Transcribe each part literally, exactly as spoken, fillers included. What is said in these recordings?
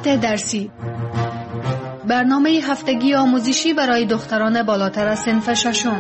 تعاملات درسی، برنامه هفتگی آموزشی برای دختران بالاتر از صنف ششم.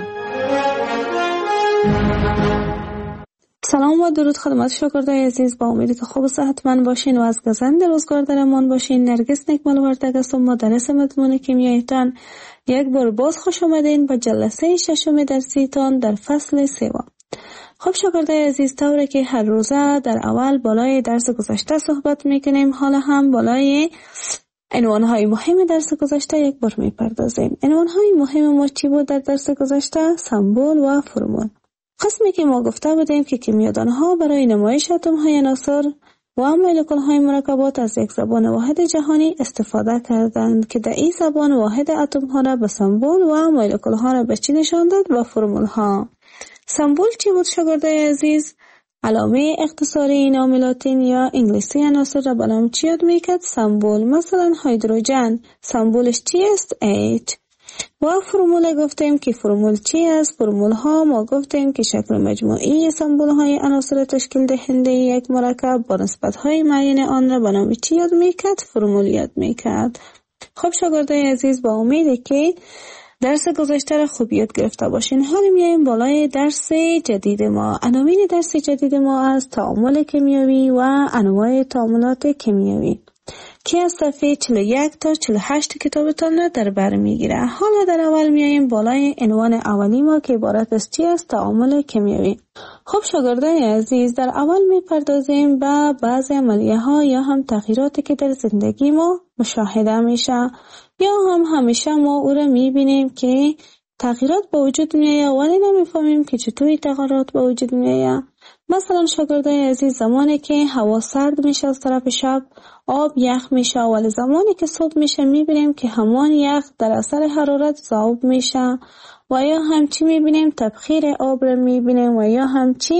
سلام و درود خدمت شاگردای عزیز، با امیدی که خوب و صحتمند باشین و از گزند روزگار در امان باشین. نرگس نکمل وردگ هستم، مدرس مضمون کیمیایتان. یک بار باز خوش آمدین به جلسه ششم درسیتان در فصل سوم. خب شاگردای عزیز، طوری که هر روزه در اول بالای درس گذشته صحبت میکنیم، حالا هم بالای عنوانهای مهم درس گذشته یک بار میپردازیم. عنوانهای مهم ما چی بود در درس گذشته؟ سمبل و فرمول. قسمی که ما گفته بودیم که کیمیادانها برای نمایش اتم‌های عناصر و مولکول‌های مرکبات از یک زبان واحد جهانی استفاده کردند که در این زبان واحد اتم‌ها را به سمبل و مولکول‌ها را به چی نشان داد؟ به فرمول‌ها. سمبل چی بود شاگردای عزیز؟ علامه اختصاری نام لاتین یا انگلیسی عناصر را به نام چی یاد میکرد؟ سمبل. مثلا هیدروژن سمبلش چی است؟ H. و فرمول گفتیم که فرمول چی است؟ فرمول ها ما گفتیم که شکل مجموعی سمبل های عناصر تشکیل دهنده یک مرکب با نسبت های معین آن را به نام چی یاد میکرد؟ فرمول یاد میکرد. خب شاگردای عزیز، با امیده که درس گذشته را خوب یاد گرفته باشین. حالا میایم بالای درس جدید ما. عناوین درس جدید ما از تعامل کیمیایی و انواع تعاملات کیمیایی که از صفحه چهل و یک تا چهل و هشت کتابتان را در بر میگیره. حالا در اول میایم بالای عنوان اولی ما که عبارت از چی است؟ تعامل کیمیایی. خب شاگردان عزیز، در اول میپردازیم به بعضی عملیه ها یا هم تغییراتی که در زندگی ما مشاهده میشه یا هم همیشه ما او را میبینیم که تغییرات به وجود میآید ولی نمیفهمیم که چطوری تغییرات به وجود میآید. مثلا شاگردای عزیز، زمانی که هوا سرد میشه از طرف شب آب یخ میشه، ولی زمانی که صبح میشه میبینیم که همان یخ در اثر حرارت ذوب میشه و یا همچی میبینیم تبخیر آب را میبینیم و یا همچی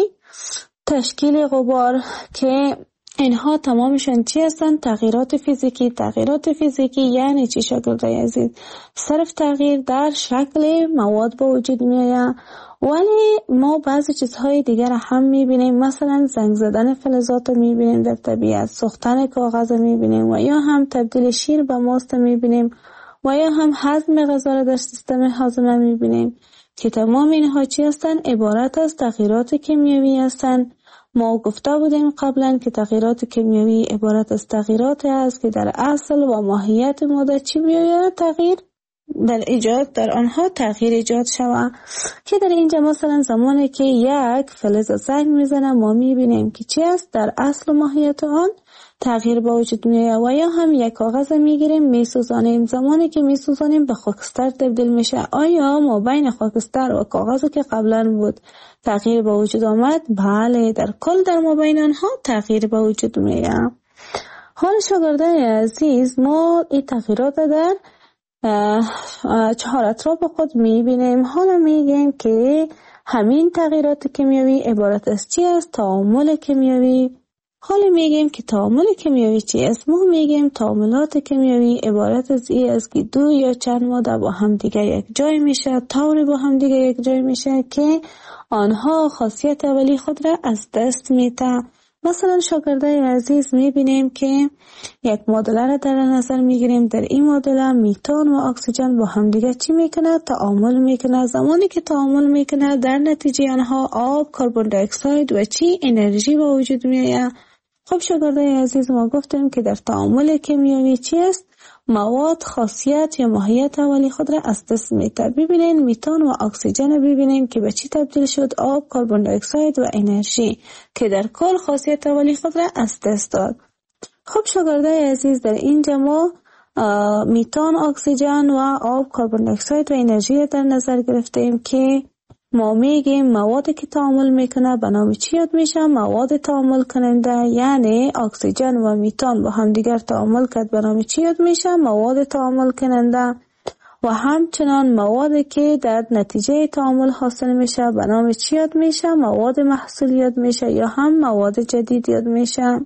تشکیل غبار که اینها تمامشان چی هستند؟ تغییرات فیزیکی. تغییرات فیزیکی یعنی چی شاگردای عزیز؟ صرف تغییر در شکل مواد به وجود میآید، ولی ما بعضی چیزهای دیگر هم میبینیم. مثلا زنگ زدن فلزات میبینیم در طبیعت، سوختن کاغذ میبینیم و یا هم تبدیل شیر به ماست میبینیم و یا هم هضم غذا در سیستم هاضمه میبینیم که تمام اینها چی هستند؟ عبارت از تغییرات کیمیایی هستند. ما گفته بودیم قبلا که تغییرات کیمیایی عبارت از تغییرات است که در اصل و ماهیت ماده چی بیاید؟ تغییر در ایجاد در آنها تغییر ایجاد شود. که در اینجا مثلا زمانی که یک فلز زنگ میزنه ما میبینیم که چی است؟ در اصل و ماهیت آن تغییر به وجود میآید. و یا هم یک کاغذ میگیریم میسوزانیم، زمانی که میسوزانیم به خاکستر تبدیل میشه. آیا ما بین خاکستر و کاغذی که قبلا بود تغییر به وجود آمد؟ بله، در کل در ما بین آنها تغییر به وجود میآید. حال شاگردان عزیز، ما این تغییرات در چهار اطراف خود میبینیم. حالا میگیم که همین تغییرات کیمیایی عبارت از چی است؟ تعامل کیمیایی. حالا میگیم که تعامل کیمیایی چی است؟ ما میگیم تعاملات کیمیایی عبارت از این است که دو یا چند ماده با هم دیگه یک جای میشه، طوری با هم دیگه یک جای میشه که آنها خاصیت اولی خود را از دست میده. مثلا شاگردای عزیز میبینیم که یک معادله را در نظر میگیریم. در این معادله میتان و اکسیژن با هم دیگه چی میکنه؟ تعامل میکنه. زمانی که تعامل میکنه در نتیجه آنها آب، کربن دی اکساید و چی؟ انرژی به وجود میآید. خب شاگردای عزیز، ما گفتیم که در تعامل کیمیایی چی است؟ مواد خاصیت یا ماهیت اولی خود را از دست میده. ببینین میتان و اکسیژن ببینین که به چی تبدیل شد؟ آب، کربن دی اکساید و انرژی که در کل خاصیت اولی خود را از دست داد. خب شاگردای عزیز، در اینجا ما میتان، اکسیژن و آب، کربن دی اکساید و انرژی در نظر گرفتیم که ما میگیم موادی که تعامل میکنه به نام چی یاد میشه؟ مواد تعامل کننده. یعنی اکسیژن و میتان با هم دیگر تعامل کرد به نام چی یاد میشه؟ مواد تعامل کننده. و همچنان موادی که در نتیجه تعامل حاصل میشه به نام چی یاد میشه؟ مواد محصول یاد میشه یا هم مواد جدید یاد میشه.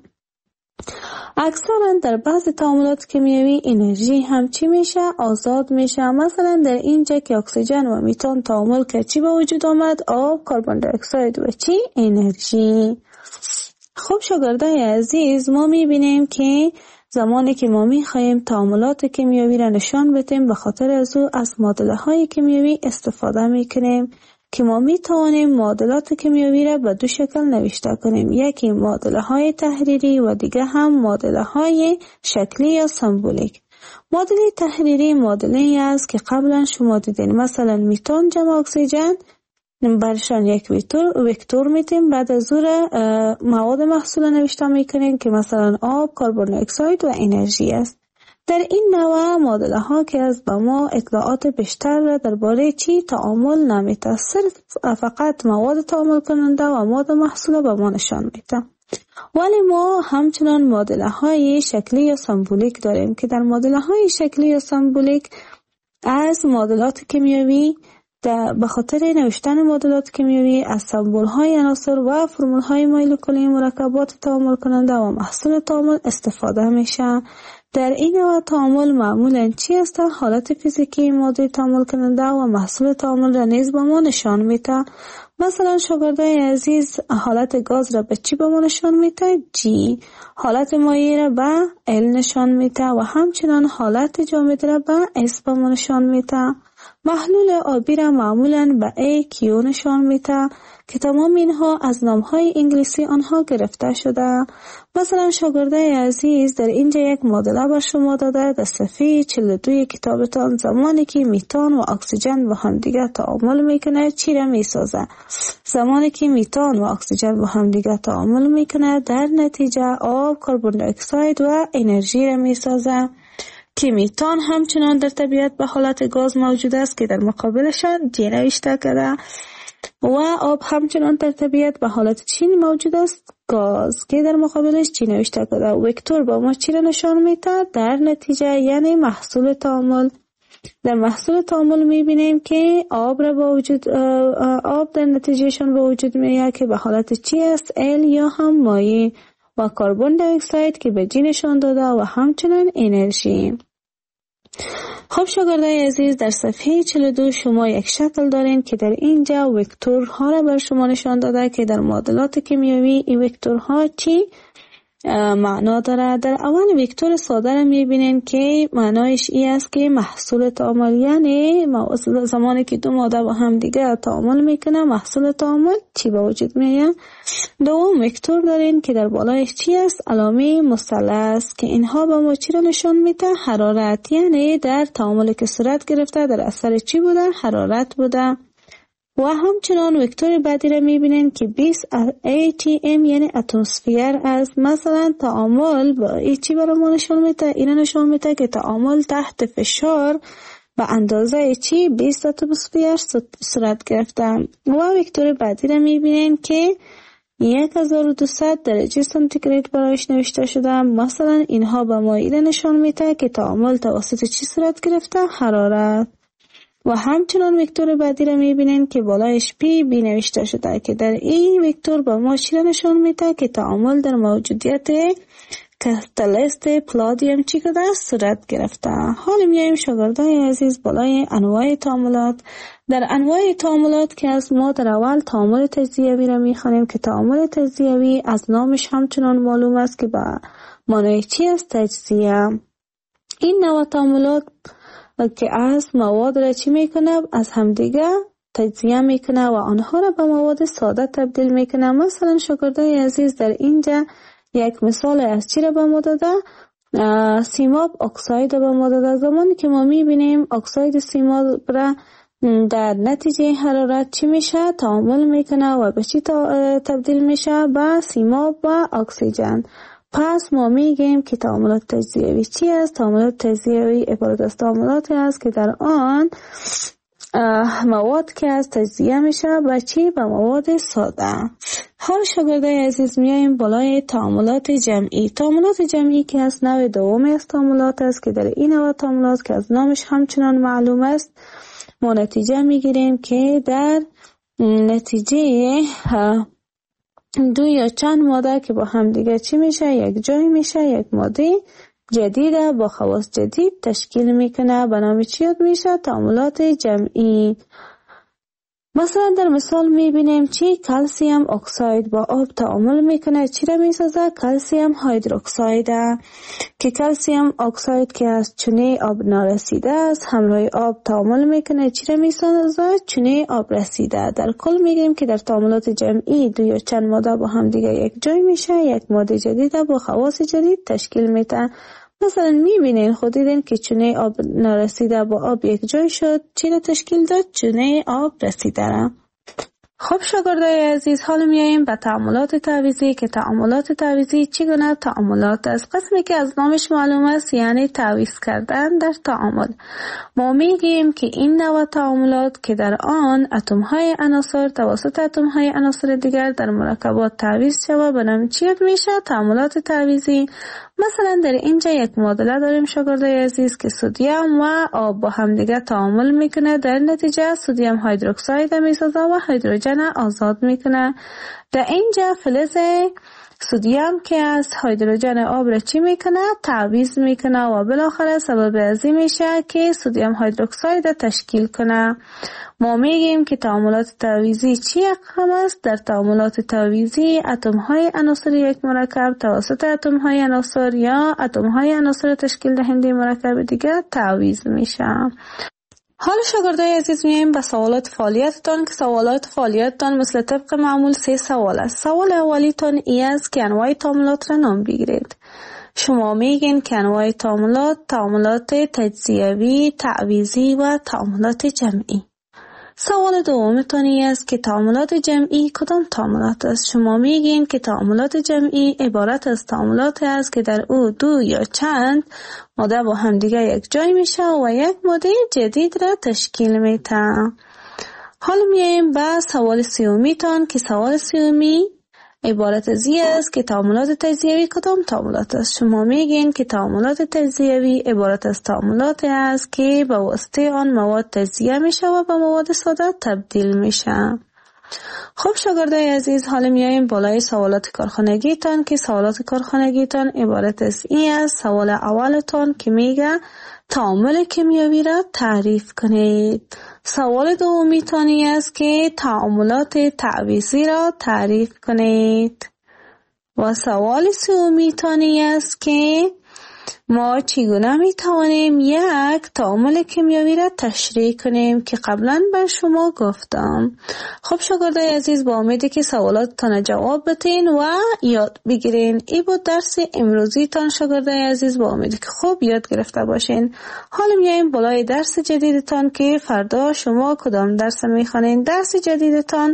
اکثرا در بعض تعاملات کیمیایی انرژی هم چی میشه؟ آزاد میشه. مثلا در اینجا که اکسیژن و میتان تعامل کرد چی به وجود آمد؟ آب، کربن دی اکساید و چی؟ انرژی. خب شاگردای عزیز، ما میبینیم که زمانی که ما می‌خواهیم تعاملات کیمیایی را نشان بدیم، به خاطر از او از معادله‌های کیمیایی استفاده می‌کنیم که ما می‌توانیم معادلات کیمیایی را به دو شکل نوشته کنیم، یکی معادله‌های تحریری و دیگر هم معادله‌های شکلی یا سمبولیک. معادله تحریری معادله‌ای است که قبلا شما دیدین، مثلا میتون جمع اکسیژن برشان یک وکتور وکتور میتیم، بعد از او مواد محصول نوشته میکنیم که مثلا آب، کربن دی اکساید و انرژی است. در این نوع معادله ها که از به ما اطلاعات بیشتر را درباره چی تعامل نمیده، صرف فقط مواد تعامل کننده و مواد محصول به ما نشان میده. ولی ما همچنان معادله های شکلی یا سمبولیک داریم که در معادله های شکلی یا سمبولیک از معادلات کیمیایی به خاطر نوشتن معادلات کیمیایی از سمبول های عناصر و فرمول های مولکولی مرکبات تعامل کننده و محصول تعامل استفاده میشه. در این نوع تعامل معمولاً چی است؟ حالت فیزیکی ماده تعامل کننده و محصول تعامل را نیز به ما نشان میده. مثلا شاگردای عزیز حالت گاز را به چی به ما نشان میده؟ جی. حالت مایع را به ال نشان میده و همچنان حالت جامد را به اس به ما نشان میده. محلول آبی را معمولاً به ای کیو نشان میده که تمام اینها از نامهای انگلیسی آنها گرفته شده. مثلا شاگردای عزیز در اینجا یک معادله بر شما داده در صفحه چهل و دو کتابتان، زمانی که میتان و اکسیژن با هم دیگر تعامل میکنه چی را میسازه؟ زمانی که میتان و اکسیژن با هم دیگر تعامل میکنه در نتیجه آب، کربن دی اکساید و انرژی را میسازه که میتان همچنان در طبیعت به حالت گاز موجود است که در مقابلشان جی نوشته کرده و آب همچنان در طبیعت به حالت چی موجود است؟ گاز که در مقابلش چی نوشته کرده. وکتور با ما چی را نشان میده؟ در نتیجه یعنی محصول تعامل. در محصول تعامل میبینیم که آب را با وجود آب در نتیجهشان به وجود میاد که به حالت چی است؟ ال یا هم مایع و کربن دی اکساید که به جی نشان داده و همچنان انرژی. خب شاگردای عزیز در صفحه چهل و دو شما یک شکل دارین که در اینجا وکتورها را بر شما نشان داده که در معادلات کیمیایی این وکتورها چی معنا داره. در اول وکتور ساده را میبینین که معنایش ای است که محصول تعامل، یعنی زمانی که دو ماده با هم دیگه تعامل میکنه محصول تعامل چی به وجود میاد. دوم وکتور دارین که در بالایش چی است؟ علامه مثلث که اینها به ما چی را نشان میده؟ حرارت، یعنی در تعاملی که صورت گرفته در اثر چی بوده؟ حرارت بوده. و همچنان وکتور بعدی را میبینین که بیست ای تی ام یعنی اتمسفیر است. مثلا تعامل با ای چی برای ما نشان میده؟ این نشان میده که تعامل تحت فشار به اندازه چی؟ بیست اتمسفیر صورت گرفته. و وکتور بعدی را میبینین که هزار و دویست درجه سانتیگراد برایش نوشته شده. مثلا اینها به ما این نشان میده که تعامل توسط چی صورت گرفته؟ حرارت. و همچنان وکتور بعدی را میبینین که بالایش پی بی نوشته شده که در این وکتور به ما چی را نشان میده که تعامل در موجودیت کاتالیست پلادیم چی کده صورت گرفته. حالا میایم شاگردای عزیز بالای انواع تعاملات. در انواع تعاملات که از ما در اول تعامل تجزیوی را میخوانیم که تعامل تجزیوی از نامش همچنان معلوم است که به معنای چی است؟ تجزیه. این نوع تعاملات که از مواد را چی میکنه؟ از همدیگه تجزیه میکنه و آنها را به مواد ساده تبدیل میکنه. مثلا شاگردای عزیز در اینجا یک مثال از چی را به ما داده؟ سیماب اکساید به ما داده. زمانی که ما میبینیم اکساید سیماب را در نتیجه حرارت چی میشه؟ تعامل میکنه و به چی تبدیل میشه؟ به سیماب و اکسیژن. پس ما میگیم که تعاملات تجزیوی چی است؟ تعاملات تجزیوی عبارت از تعاملاتی است که در آن مواد که از تجزیه میشه به چی؟ به مواد ساده. حال شاگردای عزیز میایم بالای تعاملات جمعی. تعاملات جمعی که از نوع دومی از تعاملات است که در این نوع تعاملات که از نامش همچنان معلوم است ما نتیجه میگیریم که در نتیجه دو یا چند ماده که با هم دیگه چی میشه؟ یک جای میشه، یک ماده جدیده با خواص جدید تشکیل میکنه. به نام چی یاد میشه؟ تعاملات جمعی. مثلا در مثال میبینیم چی کلسیم اکساید با آب تعامل میکنه، چی را میسازه؟ کلسیم هیدروکساید که کلسیم اکساید که از چونه آب نارسیده است همراه آب تعامل میکنه، چی را میسازه؟ چونه آب رسیده. در کل میگیم که در تعاملات جمعی دو یا چند ماده با هم دیگه یک جای میشه، یک ماده جدید با خواص جدید تشکیل میده. مثلا میبینین خود دیدین که چونه آب نارسیده با آب یک جای شد، چی را تشکیل داد؟ چونه آب رسیده را. خب شاگردای عزیز، حالا میاییم به تعاملات تعویضی که تعاملات تعویضی چگونه تعاملات است. قسمی که از نامش معلوم است یعنی تعویض کردن در تعامل. ما میگیم که این نوع تعاملات که در آن اتم های عناصر توسط اتم های عناصر دیگر در مرکبات تعویض شود به نام چی میشه؟ تعاملات تعویضی. مثلا در اینجا یک معادله داریم شاگردای عزیز که سدیم و آب با هم دیگه تعامل میکنه، در نتیجه سدیم هیدروکساید میسازه و هیدروژن آزاد میکنه. در اینجا فلز سدیم که از هیدروژن آب را چی میکنه؟ تعویض میکنه و بالاخره سبب ازی میشه که سدیم هیدروکساید تشکیل کنه. ما میگیم که تعاملات تعویضی چی اقسام است؟ در تعاملات تعویضی اتم های عناصر یک مرکب توسط اتم های عناصر یا اتم های عناصر تشکیل دهنده مرکب دیگر تعویض میشه. حالا شاگردای عزیز میایم به سوالات فعالیتتان که سوالات فعالیتتان مثل طبق معمول سه سوال است. سوال اولیتان ای است که انواع تعاملات را نام بگیرید. شما میگین که انواع تعاملات تعاملات تجزیوی، تعویضی و تعاملات جمعی. سوال دومتان ای است که تعاملات جمعی کدام تعاملات است. شما میگین که تعاملات جمعی عبارت از تعاملات است که در او دو یا چند ماده با هم دیگه یک جای میشه و یک ماده جدید را تشکیل میده. حالا میایم به سوال سومیتان که سوال سومی عبارت از این است که تعاملات تجزیوی کدام تعاملات است. شما میگین که تعاملات تجزیوی عبارت از تعاملات است که به واسطه آن مواد تجزیه میشه و به مواد ساده تبدیل میشه. خب شاگردای عزیز، حالا میایم بالای سوالات کارخانگیتان که سوالات کارخانگیتان عبارت از این است. سوال اولتان که میگه تعامل کیمیایی را تعریف کنید. سوال دومیتانی است که تعاملات تعویضی را تعریف کنید. و سوال سومیتانی است که ما چگونه می توانیم یک تعامل کیمیایی را تشریح کنیم که قبلا بر شما گفتم. خب شاگردای عزیز، با امیدی که سوالاتتان جواب بتین و یاد بگیرین. ای بود درس امروزی تان شاگردای عزیز، با امیدی که خوب یاد گرفته باشین. حالا میایم بالای درس جدیدتان که فردا شما کدام درس میخوانین. درس جدیدتان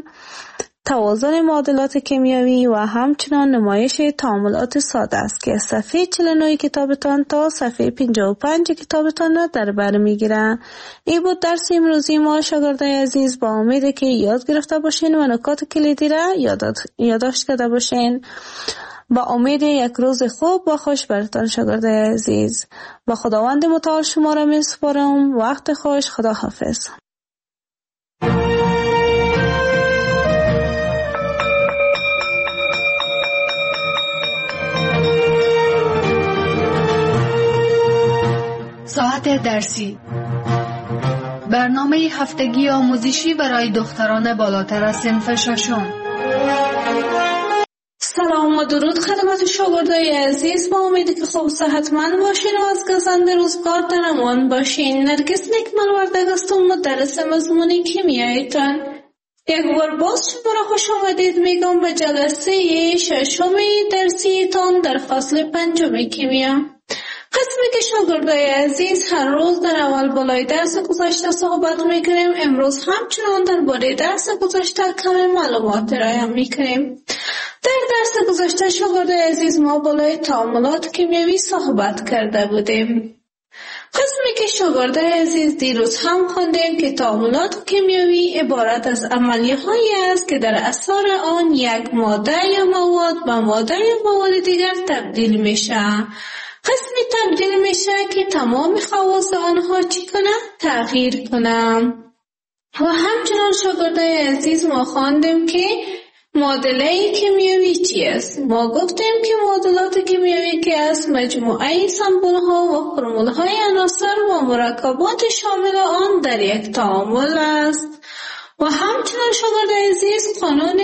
توازن معادلات کیمیایی و همچنان نمایش تعاملات ساده است که صفحه چهل و نه کتابتان تا صفحه پنجاه و پنج کتابتان را در بر میگیره. این بود درس امروزی ما شاگردای عزیز، با امید که یاد گرفته باشین و نکات کلیدی را یادداشت کرده باشین. با امید یک روز خوب و خوش براتان شاگردای عزیز. با خداوند متعال شما را میسپارم. وقت خوش. خدا حافظ. ساعت درسی، برنامه هفتگی آموزشی برای دختران بالاتر از صنف ششم. سلام و درود خدمت شاگردای عزیز، با امیدی که خوب صحتمند باشین و از گزند روزگار در امان باشین. نرگس نکمل وردگ هستم، مدرس مضمون کیمیایتان. یک بار باز شما را خوش آمدید میگم به جلسه ششم درسیتان در فصل پنجم کیمیا. قسمی که شاگردای عزیز هر روز در اول بالای درس گذشته صحبت میکنیم، امروز همچنان در باره درس گذشته کمی معلومات ارائه میکنیم. در درس گذشته شاگردای عزیز ما بالای تعاملات کیمیایی صحبت کرده بودیم. قسمی که شاگردای عزیز دیروز هم خواندیم که تعاملات کیمیایی عبارت از عملیه‌هایی است که در اثر آن یک ماده یا مواد به ماده یا مواد دیگر تبدیل میشه. قسمی تبدیل میشه که تمام خواص آنها چی کنه؟ تغییر کنه. و همچنان شاگردای عزیز ما خواندیم که معادله کیمیایی چی است؟ ما گفتیم که معادلات کیمیایی که است مجموعه سمبل ها و فرمول های عناصر و مرکبات شامل آن در یک تعامل است. و همچنان شاگرد عزیز قانون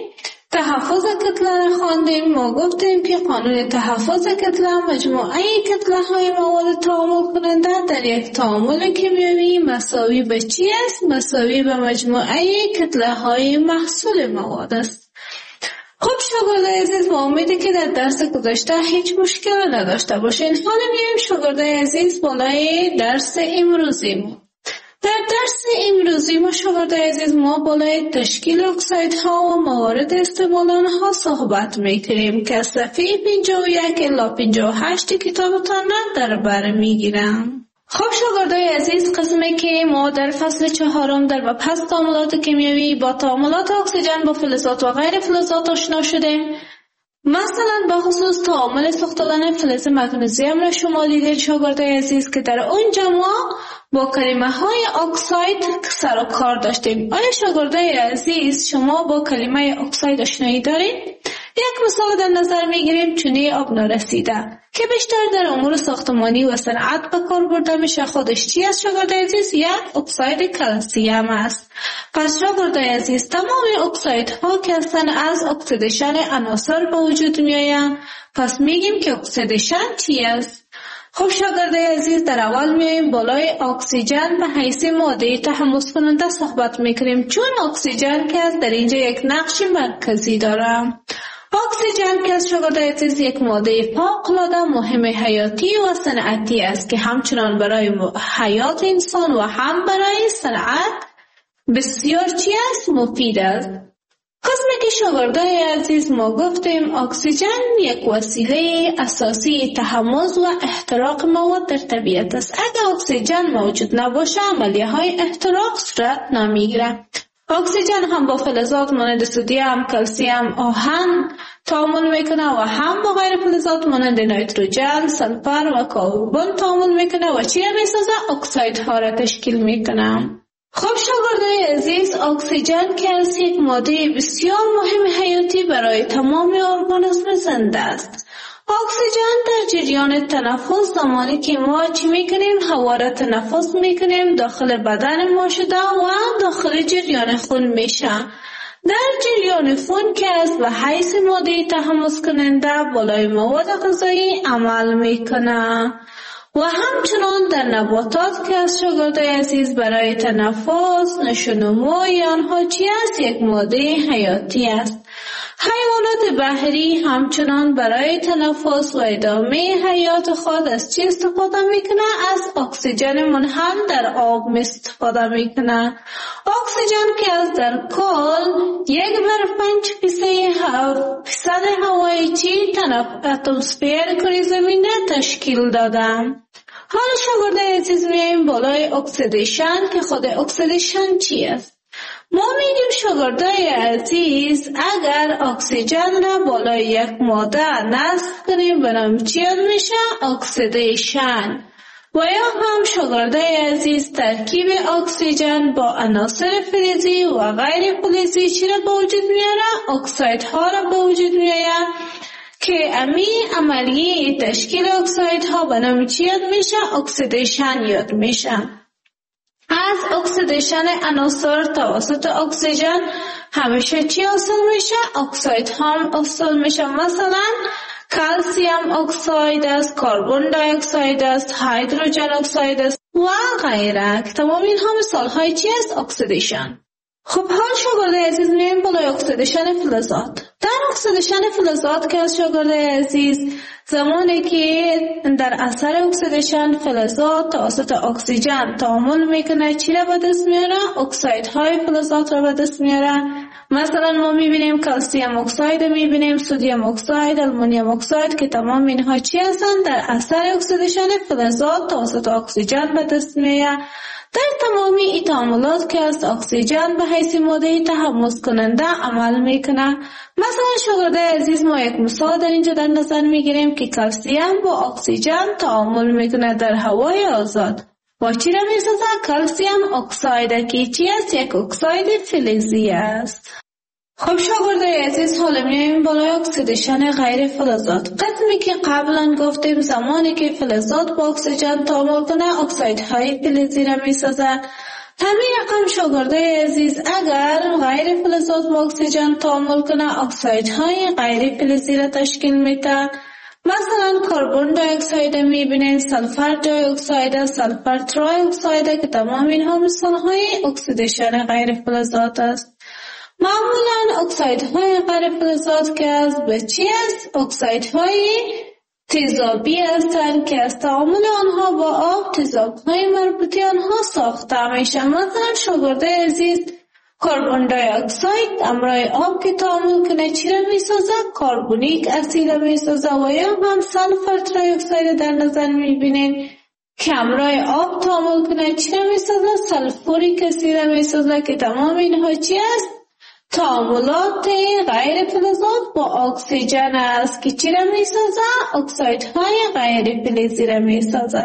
تحفظ کتله را خواندیم. ما گفتیم که قانون تحفظ کتله مجموعه کتله های مواد تعامل کننده در یک تعامل کیمیایی مساوی به چی است؟ مساوی به مجموعه کتله های محصول مواد است. خب شاگرد عزیز، با امیدی که در درس گذشته هیچ مشکل نداشته باشین. حالا میایم شاگرد عزیز بالای درس امروزی ما. در درس امروزی ما شاگرد عزیز ما بالای تشکیل اکسایدها و موارد استعمال آنها صحبت میکنیم که از صفحه پنجاه و یک الی پنجاه و هشت کتابتان در بر میگیرم. خب شاگردای عزیز، قسمی که ما در فصل چهارم در مبحث تعاملات کیمیایی با تعاملات اکسیژن با فلزات و غیر فلزات آشنا شدیم. مثلا به خصوص تعامل ساختن فلز مگنیزیم را شما دیدید شاگردای عزیز که در اونجا ما با کلمه های اکساید سر و کار داشتیم. آیا شاگردای عزیز شما با کلمه اکساید آشنایی دارید؟ یک مثال در نظر میگیریم، چونه آب نارسیده که بیشتر در امور ساختمانی و صنعت به کار برده میشه. خودش چی است شاگردای عزیز؟ یک اکساید کلسیم است. پس شاگردای عزیز تمام اکسایدها که هستند از اکسیدیشن عناصر به وجود میآیند. پس میگیم که اکسیدیشن چی است؟ خب شاگردای عزیز، در اول میایم بالای اکسیژن به حیث ماده تحمض کننده صحبت میکنیم، چون اکسیژن که از در اینجا یک نقش مرکزی داره. اکسیژن که از شاگردای عزیز یک ماده فوق‌العاده مهم حیاتی و صنعتی است که همچنان برای حیات انسان و هم برای صنعت بسیار چی است؟ مفید است. قسمی که شاگردای عزیز ما گفتیم اکسیژن یک وسیله اساسی تحمض و احتراق مواد در طبیعت است. اگر اکسیژن موجود نباشه عملیه های احتراق صورت نمیگیره. اکسیژن هم با فلزات مانند سدیم، کلسیم، آهن تعامل میکنه و هم با غیر فلزات مانند نیتروژن، سلفر و کربن تعامل میکنه و چی میسازه؟ اکسایدها را تشکیل میکنه. خب شاگردای عزیز، اکسیژن که از یک ماده بسیار مهم حیاتی برای تمام ارگانیسم زنده است. اکسیژن در جریان تنفس زمانی که ما چی میکنیم؟ هوا را تنفس میکنیم داخل بدن ما شده و داخل جریان خون میشه. در جریان خون که از به حیث ماده تحمض کننده بالای مواد غذایی عمل میکنه و همچنان در نباتات که از شاگردای عزیز برای تنفس نشونموی آنها چی است؟ یک ماده حیاتی است. حیوانات بحری همچنان برای تنفس و ادامه حیات خود از چی استفاده میکنه؟ از اکسیژن منحل در آب استفاده میکنه. اکسیژن که از در کل یک بر پنج فیصد هوای چی اتمسفر کره زمینه تشکیل داده. حالا شاگردای عزیز میایم بالای اکسیدیشن که خود اکسیدیشن چی است؟ ما میگیم شاگردای عزیز اگر اکسیژن را بالای یک ماده نصب کنیم برام چی میشه؟ اکسیدیشن. و یا هم شاگردای عزیز ترکیب اکسیژن با عناصر فلزی و غیر فلزی چی را به وجود میاره؟ اکسایدها را به وجود میاره که امی عملیه تشکیل اکسایدها به نام چی یاد میشه؟ اکسیدیشن یاد میشه. از اکسیدیشن عناصر توسط اکسیژن همیشه چی حاصل میشه؟ اکسایدها هم حاصل میشه. مثلا کلسیم اکساید است، کربن دی اکساید است، هیدروژن اکساید است و غیره. تمام اینها مثال های چی است؟ اکسیدیشن. خب حال شاگردای عزیز میایم بالای اکسیدیشن فلزات. در اکسیدیشن فلزات که از شاگردای عزیز زمانی که در اثر اکسیدیشن فلزات توسط اکسیژن تعامل میکنه چی را به دست میاره؟ اکسایدهای فلزات را به دست میاره. مثلا ما میبینیم کلسیم اکساید، میبینیم سدیم اکساید، آلومینیوم اکساید که تمام اینها چی هستند؟ در اثر اکسیدیشن فلزات توسط اکسیژن به دست میاره. در تمامی این تعاملات که از اکسیژن به حیث ماده تحمض کننده عمل میکنه. مثلا شاگردای عزیز ما یک مثال در اینجا در نظر میگیریم که کلسیم با اکسیژن تعامل میکنه در هوای آزاد و چی را میسازه؟ کلسیم اکساید که چی است؟ یک اکساید فلزی است. خب شاگردای عزیز حالا میایم بالای اکسیدیشن غیر فلزات. قسمی که قبلا گفتیم زمانی که فلزات با اکسیژن تعامل کنه اکسایدهای فلزی را میسازه. همین رقم شاگردای عزیز اگر غیر فلزات با اکسیژن تعامل کنه اکسایدهای غیر فلزی را تشکیل میده. مثلا کربن دی اکساید میبینین، سلفر دی اکساید، سلفر تری اکساید که تمام اینها مثالهای اکسیدیشن غیر فلزات است. معمولا اکسایدهای غیر فلزات که از به چی است؟ اکسایدهای تیزابی هستند که از تعامل آنها با آب تیزابهای مربوطی آنها ساخته میشن. مثلا شاگرده عزیز کربن دی اکساید همراه آب که تعامل کنه چی را میسازه؟ کربونیک اسید را میسازه. و یا هم سلفر تری اکساید در نظر میبینین که همراه آب تعامل کنه چی را میسازه؟ سلفوریک اسید را میسازه که تمام اینها چی است؟ تعاملات غیر فلزات با اکسیژن است که چی را میسازه؟ اکسایدهای غیر فلزی را میسازه.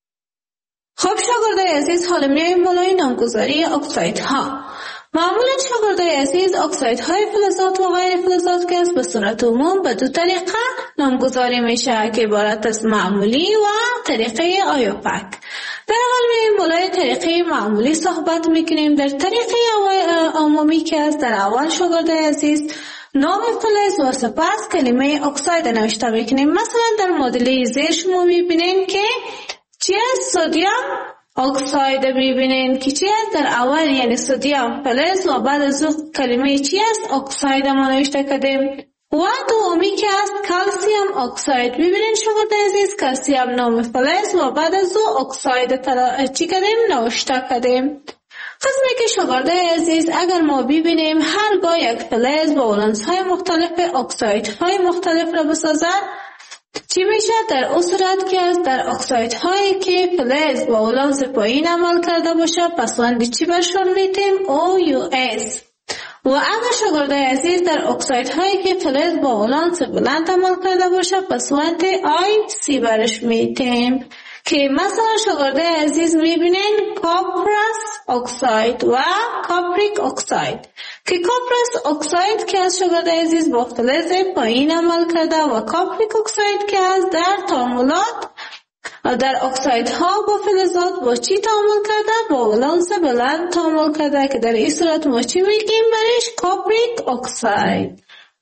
خب شاگردای عزیز حالا میایم بالای نامگذاری اکسایدها. معمولا شاگردای عزیز اکسایدهای فلزات و غیر فلزات که است به صورت عموم به دو طریقه نامگذاری میشه که عبارت از معمولی و طریقه آیوپک. در اول میایم بالای طریقه معمولی صحبت میکنیم. در طریقه عمومی که است در اول شاگردای عزیز نام فلز و سپس کلمه اکساید نوشته میکنیم. مثلا در مدل زیر شما میبینین که چی است؟ سدیم اکساید میبینین که چی است؟ در اول یعنی سدیم فلز و بعد از او کلمه چی است؟ اکساید ما نوشته کردیم. و دومی که است کلسیم اکساید. ببینین شاگرد عزیز کلسیم نام فلز و بعد از او اکساید تر چی کردیم؟ نوشته کردیم. قسمی که شاگرد عزیز اگر ما ببینیم هرگاه یک فلز با ولانس های مختلف اکساید های مختلف را بسازد چی میشه؟ در اون صورت که است در اکساید هایی که فلز با ولانس پایین عمل کرده باشه پس وند چی برشون میتیم؟ او یو اس. و اگر شاگرد عزیز در اکساید هایی که فلز با ولانس بلند عمل کرده باشه پس وند آی سی برش میتیم که مثلا شاگرد عزیز میبینین کپرس اکساید و کاپریک اکساید که کپرس اکساید که از شاگرد عزیز با فلز پایین عمل کرده و کاپریک اکساید که از در تعاملات در اکسایدها با فلزات با چی تعامل کرده؟ با ولانس بلند تعامل کرده که در این صورت ما چی میگیم برش؟ کاپریک اکساید.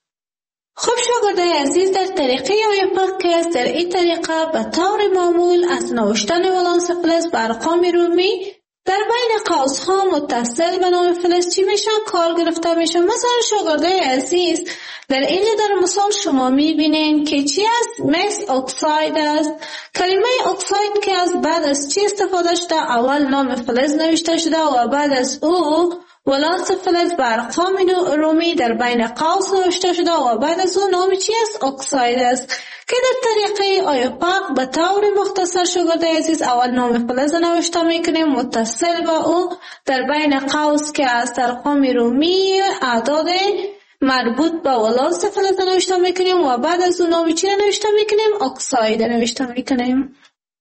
خب شاگردای عزیز در طریقه آیوپک که است در این طریقه به طور معمول از نوشتن ولانس فلز به ارقام رومی در بین قوس‌ها متصل به نام فلز چی میشه؟ کار گرفته میشه. مثلا شاگردای عزیز در این در مثال شما میبینین که چی است؟ مس اکساید است. کلمه اکساید که از بعد از چی استفاده شده؟ اول نام فلز نوشته شده و بعد از او ولانس فلز به ارقام رومی در بین قوس نوشته شده و بعد از او نام چی است؟ اکساید است که در طریقه آیوپک به طور مختصر شاگردای عزیز اول نام فلز نوشته میکنیم متصل به او در بین قوس که از ارقام رومی اعداد مربوط به ولانس فلز نوشته میکنیم و بعد از اون نام چی نوشته میکنیم؟ اکساید نوشته میکنیم.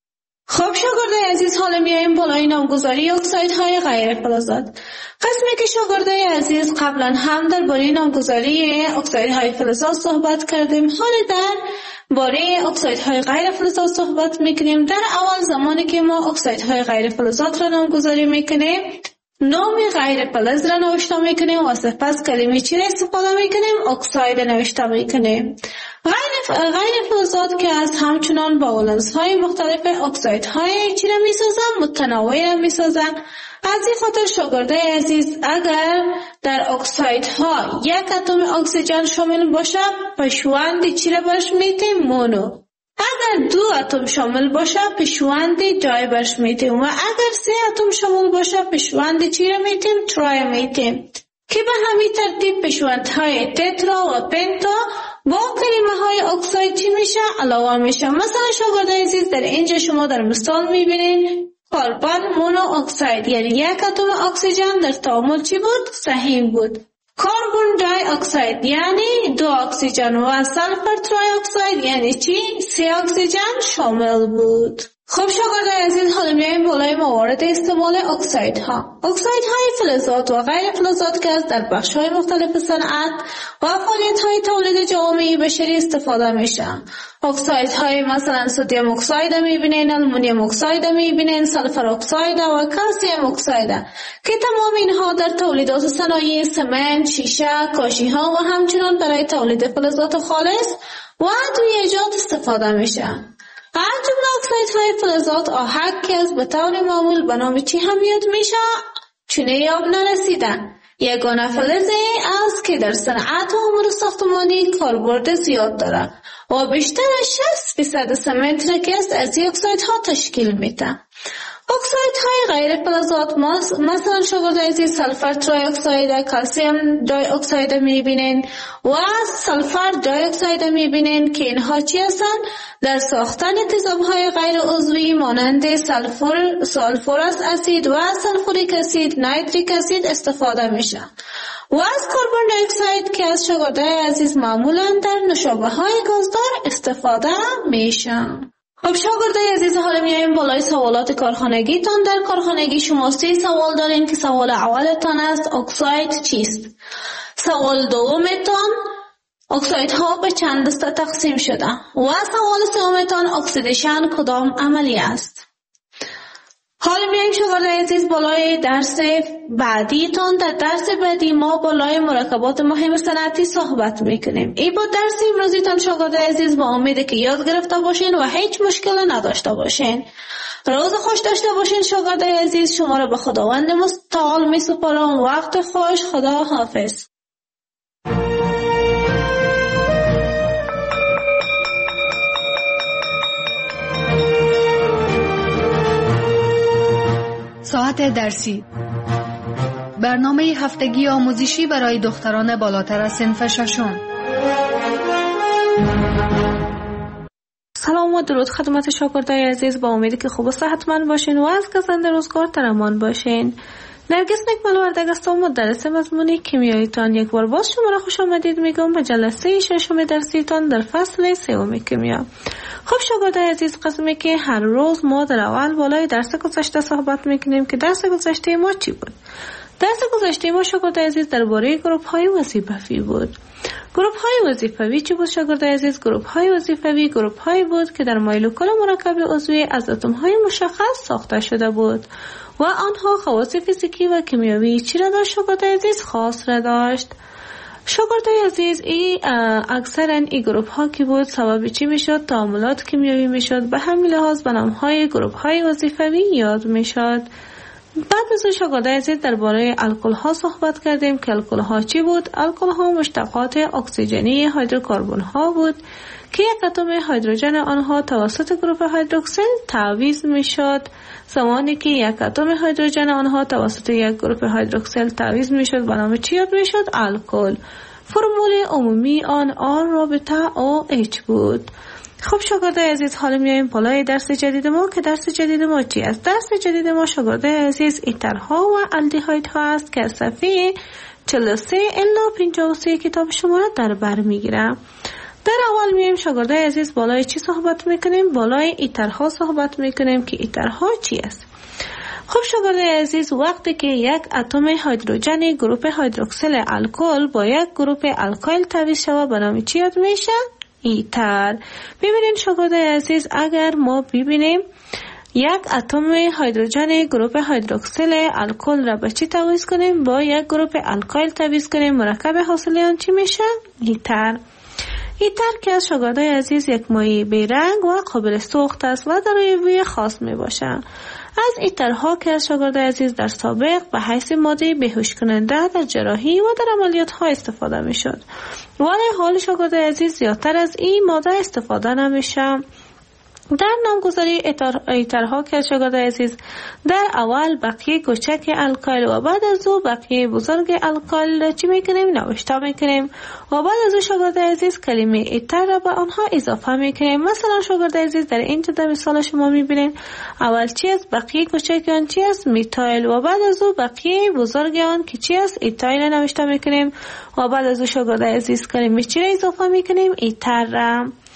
خب شاگردای عزیز حالا میایم بالای نامگذاری اکسایدهای غیر فلزات. قسمی که شاگردای عزیز قبلا هم در باره نامگذاری اکسایدهای فلزات صحبت کردیم، حالا در باره اکسایدهای غیر فلزات صحبت میکنیم. در اول زمانی که ما اکسایدهای غیر فلزات را نامگذاری میکنیم نام غیر فلز را نوشته میکنیم و سپس کلمه چی را استفاده میکنیم؟ اکساید نوشته میکنیم. غیر غیر فلزات که از همچنان با ولانس های مختلف اکساید های چی را میسازن؟ متنوع را میسازن. از این خاطر شاگردای عزیز اگر در اکساید ها یک اتم اکسیژن شامل باشه پیشوند چی را برش میتیم؟ مونو. اگر دو اتم شامل باشه پیشوند جای برش میتیم و اگر سه اتم شامل باشه پیشوند چی را میتیم؟ ترای میتیم که به همین ترتیب پیشوندهای تترا و پنتا با کلمه های اکساید چی میشه؟ علاوه میشه. مثلا شاگردای عزیز در اینجا شما در مثال میبینین کربن مونو اکساید یعنی یک اتم اکسیژن در تعامل چی بود؟ سهیم بود. کربن دی اکساید یعنی دو اکسیژن و سلفر تری اکساید یعنی چی؟ سه اکسیژن شامل بود. خب شاگردان عزیز، حالا میایم بالای موارد استعمال اکسایدها. اکسایدهای فلزات و غیر فلزات که از در بخش‌های مختلف صنعت و فعالیت‌های تولید جوامع بشری استفاده میشن. اکسایدهای مثلا سدیم اکساید میبینین، آلومینیوم اکساید میبینین، سلفر اکساید و کلسیم اکساید که تمام اینها در تولیدات صنایع سمنت، شیشه، کاشی‌ها و همچنین برای تولید فلزات خالص و ادویه‌جات استفاده میشن. از جمله اکسایدهای فلزات آهک که از به طور معمول به نام چی هم یاد میشه چونه یاب نرسیدن. یگانه فلزی است که در صنعت و امور ساختمانی کاربرد زیاد داره و بیشتر از شصت درصد سمنت را که از این اکسایدها تشکیل میده. اکسایدهای غیر فلزات مثلا شاگرد عزیز سلفر تری اکساید، کلسیم دی اکساید میبینین و سلفر دی اکساید میبینین که اینها چی هستن؟ در ساختن تیزابهای غیر عضوی مانند سلفور، سلفورس اسید و سلفوریک اسید، نایتریک اسید استفاده میشن و از کربن دی اکساید که از شاگرد عزیز معمولا در نوشابه های گازدار استفاده میشن. خب شاگردای عزیز، حالا میایم بالای سوالات کارخانگیتان. در کارخانگی شما سه سوال دارین که سوال اولتان است اکساید چیست؟ سوال دومتان اکسایدها به چند دسته تقسیم شده و سوال سومتان اکسیدیشن کدام عملی است؟ حالا میایم شاگردای عزیز بالای درس بعدیتان. در درس بعدی ما بالای مرکبات مهم صنعتی صحبت میکنیم. این با درس امروزیتان شاگردای عزیز با امیده که یاد گرفته باشین و هیچ مشکل نداشته باشین. روز خوش داشته باشین شاگردای عزیز. شما را به خداوند متعال میسپارم. وقت خوش. خدا حافظ. ساعت درسی، برنامه هفتگی آموزشی برای دختران بالاتر از صنف ششم. سلام و درود خدمت شاگردای عزیز. با امیدی که خوب و صحتمند باشین و از گزنده روزگار در امان باشین. نرگس نکمل وردگ هستم، مدرس مضمون کیمیاییتان. یک بار باز شما را خوش آمدید میگم به جلسه ششم درسیتان در فصل سوم کیمیا. خب شاگردای عزیز، قسمی که هر روز ما در اول بالای درس گذشته صحبت میکنیم که درس گذشته ما چی بود؟ درس گذشته ما شاگردای عزیز درباره گروه های وظیفوی بود. گروه های وظیفوی چی بود شاگردای عزیز؟ گروه های وظیفوی گروه هایی بود که در مولکول مرکب عضوی از اتم های مشخص ساخته شده بود و آنها خواص فیزیکی و کیمیایی چی را داشت شاگردای عزیز؟ خاص را داشت. شاگردای عزیز، این اکثرا این گروه ها که بود سبب چی میشد؟ تعاملات کیمیایی میشد. به همین لحاظ به نام های گروه های وظیفوی یاد میشد. بعد از شاگردای عزیز درباره الکل ها صحبت کردیم که الکل ها چی بود؟ الکل ها مشتقات اکسیژنی هیدروکربن ها بود که یک اتم هیدروژن آنها توسط گروه هیدروکسیل تعویض میشد. زمانی که یک اتم هیدروژن آنها توسط یک گروه هیدروکسیل تعویض میشد به نام چی یاد میشد؟ الکل. فرمول عمومی آن آر رابطه او اچ بود. خب شاگردای عزیز، حالا میایم بالای درس جدید ما که درس جدید ما چی است؟ درس جدید ما شاگردای عزیز ایترها و الدیهایدها است که از صفحه چهل و سه الی پنجاه و سه کتاب شما را در بر میگیرم. در اول میایم شاگردای عزیز بالای چی صحبت میکنیم؟ بالای ایترها صحبت میکنیم که ایترها چی است؟ خب شاگردای عزیز، وقتی که یک اتم هیدروژن گروه هیدروکسیل الکل با یک گروه الکایل تعویض شود به نام چی یاد میشه؟ ایتر. ببینید شاگردای عزیز، اگر ما ببینیم یک اتم هیدروژن گروه هیدروکسیل الکل را به چی تعویض کنیم؟ با یک گروه الکایل تعویض کنیم، مرکب حاصل آن چی میشه؟ ایتر. ایتر که از شاگردای عزیز یک مایع بیرنگ و قابل سوخت است و دارای بوی خاص می باشند. از ایترها که از شاگردای عزیز در سابق به حیث ماده بیهوش کننده در جراحی و در عملیات ها استفاده می شد، ولی حال شاگردای عزیز زیادتر از این ماده استفاده نمیشه. در نامگذاری ایترها که از شاگردای عزیز در اول بقیه کوچک الکایل و بعد از او بقیه بزرگ الکایل چی میکنیم؟ نوشته میکنیم و بعد از او شاگردای عزیز کلمه ایتر را به آنها اضافه میکنیم. مثلا شاگردای عزیز در اینجا در مثال شما میبینین اول چی است؟ بقیه کوچک آن چی است؟ میتایل و بعد از او بقیه بزرگ آن که چی است؟ ایتایل نوشته میکنیم و بعد از او شاگردای عزیز کلمه چی را اضافه میکنیم؟ ایتر را.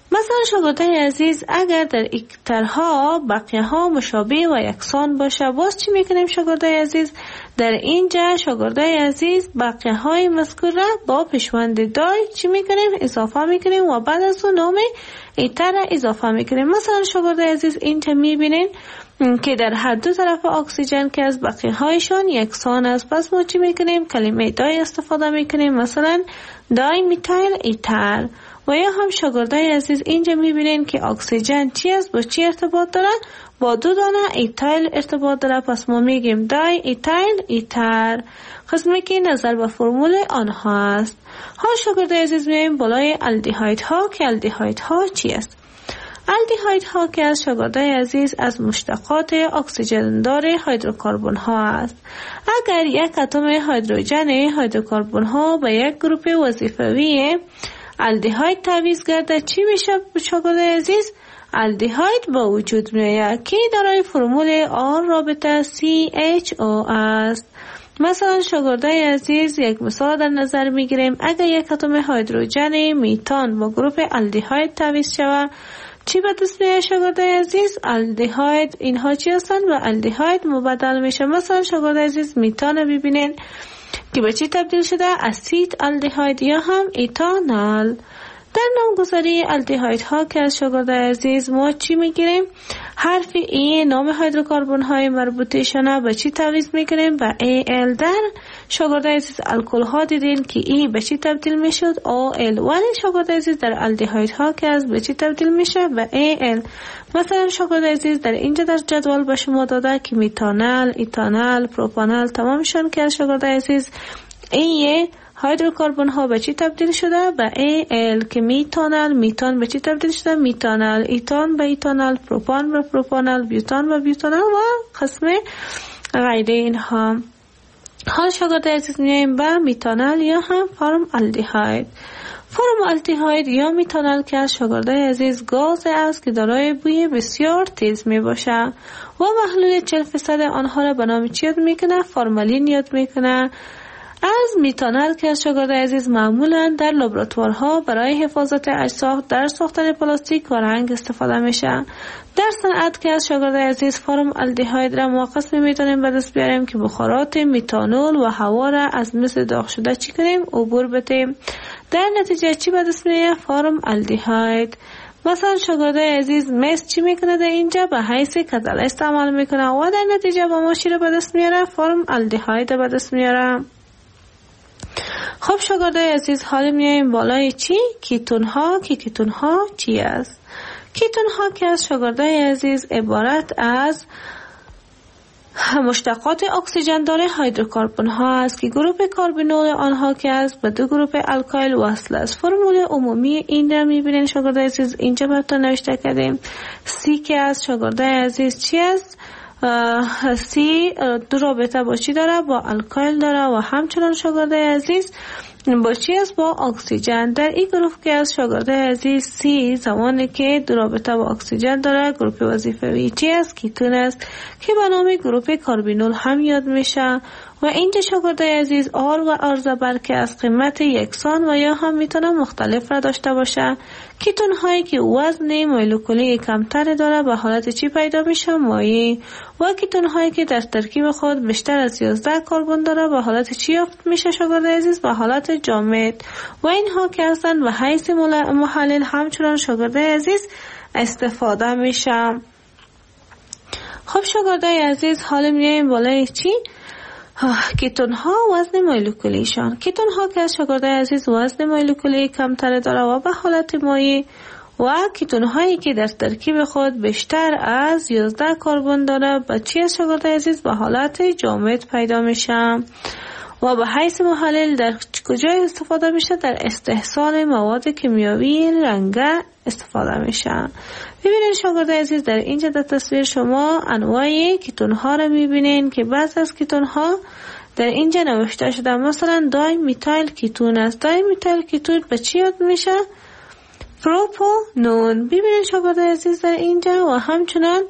مثلا شاگردای عزیز اگر در اکترها بقیه ها مشابه و یکسان باشه، باز چی میکنیم شاگردای عزیز؟ در اینجا شاگردای عزیز بقیه های مذکور را با پیشوند دای چی میکنیم؟ اضافه میکنیم و بعد از اون نام ایتر را اضافه میکنیم. مثلا شاگردای عزیز اینجا میبینین که در هر دو طرف اکسیژن که از بقیه هایشان یکسان است، پس ما چی میکنیم؟ کلمه دای استفاده میکنیم، مثلا دای میتایل ایتر. و یا هم شاگردای عزیز اینجا میبینین که اکسیژن چی است؟ با چی ارتباط داره؟ با دو دانه ایتایل ارتباط داره، پس ما میگیم دای ایتایل ایتر، قسمی که نظر به فرمول آنها است. ها شاگردای عزیز میایم بالای الدیهاید ها که الدیهاید ها چی است؟ الدیهاید ها که از شاگردای عزیز از مشتقات اکسیژن دار هیدروکربن ها است. اگر یک اتم هیدروژن هیدروکربن ها به یک گروپ وظیفوی الدیهاید تعویض گرده چی میشه شاگردای عزیز؟ الدیهاید با وجود میاد که دارای فرمول آر رابطه سی اچ او است. مثلا شاگردای عزیز یک مثال در نظر میگیریم. اگر یک اتم هیدروژن میتان با گروپ الدیهاید تعویض شود چی به دست میاد شاگردای عزیز؟ الدیهاید. اینها چی هستن؟ و الدیهاید مبدل میشه. مثلا شاگردای عزیز میتان ببینین که به چی تبدیل شده؟ اسید الدیهاید یا هم ایتانال. در نامگذاری الدیهاید ها که از شاگردای عزیز ما چی میگیریم؟ حرف ای نام هیدروکربن های مربوطه‌شان به چی تعویض میکنیم؟ به ای ال. در شاگردای عزیز الکل ها دیدین که ای به چی تبدیل میشد؟ او ال. ولی شاگردای عزیز در الدیهاید ها که از به چی تبدیل میشه؟ به ای ال. مثلا شاگردای عزیز در اینجا در جدول به شما داده که میتانال، ایتانال، پروپانال تمامشان که از شاگردای عزیز ای هیدروکربن ها به چی تبدیل شده؟ به ای ال. که میتانال، میتان به چی تبدیل شده؟ میتانال، ایتان به ایتانال، پروپان به پروپانال، بیوتان به بیوتانال و قسم غیره اینها. حال شاگردای عزیز میایم به میتانال یا هم فرم الدیهاید. فرم الدیهاید یا میتانال که از شاگردای عزیز گاز است که دارای بوی بسیار تیز می باشه و محلول چهل درصد آنها را به نام چی یاد میکنه؟ فرمالین یاد میکنه. از میتانال که از شاگردای عزیز معمولا در لابراتوارها برای حفاظت اجسام در ساختن پلاستیک و رنگ استفاده میشه. در صنعت که از شاگردای عزیز فرم الدیهاید را ما قسم میتونیم به دست بیاریم که بخارات میتانول و هوا را از مثل داغ شده چی کنیم؟ عبور بدیم. در نتیجه چی به دست میاد؟ فرم الدیهاید. مثلا شاگردای عزیز مس چی میکنه؟ در اینجا به حیث کدل استعمال میکنه و در نتیجه با ما چی را به دست میاره؟ فرم الدیهاید به دست میاره. خب شاگردای عزیز حالا میایم بالای چی؟ کیتون ها. که کیتون ها چی است؟ کیتون ها که از شاگردای عزیز عبارت از مشتقات اکسیژن داره هیدروکربن ها است که گروپ کاربینول آنها که است به دو گروپ الکایل وصل است. فرمول عمومی این را میبینین شاگردای عزیز اینجا براتون نوشته کردیم. سی که از شاگردای عزیز چی است؟ سی دو رابطه با چی داره؟ با الکایل داره و همچنان شاگردای عزیز با چی است؟ با اکسیژن. در این گروه که از شاگردای عزیز سی زمانی که دو رابطه با اکسیژن داره گروپ وظیفه‌ای چی است؟ کیتون است که به نام گروپ کاربینول هم یاد میشه. و اینجا شاگردای عزیز آر و آر زبر که از قیمت یکسان و یا هم میتونه مختلف را داشته باشه. کیتون هایی که وزن مولکولی کمتر داره به حالت چی پیدا میشه؟ مایع. و کیتون هایی که در ترکیب خود بیشتر از یازده کربن داره به حالت چی یافت میشه شاگردای عزیز؟ به حالت جامد. و اینها که هستن به حیث محلل همچنان شاگردای عزیز استفاده میشه. خب شاگردای عزیز حالا میایم بالای چی؟ کیتون ها وزن مولکولیشان. کیتون ها که از شاگردای عزیز وزن مولکولی کمتر داره و به حالت مایع و کیتون هایی که در ترکیب خود بیشتر از یازده کربن داره به چی از شاگردای عزیز؟ به حالت جامد پیدا میشه. و به حیث محلل در کجا استفاده میشه؟ در استحصال مواد کیمیاوی رنگه استفاده میشه. ببینید شاگردای عزیز در اینجا در تصویر شما انواع کیتون ها رو میبینین که بعض از کیتون ها در اینجا نوشته شده. مثلا دای میتایل کیتون است. دای میتایل کیتون به چی یاد میشه؟ پروپانون. ببینید شاگردای عزیز در اینجا و همچنان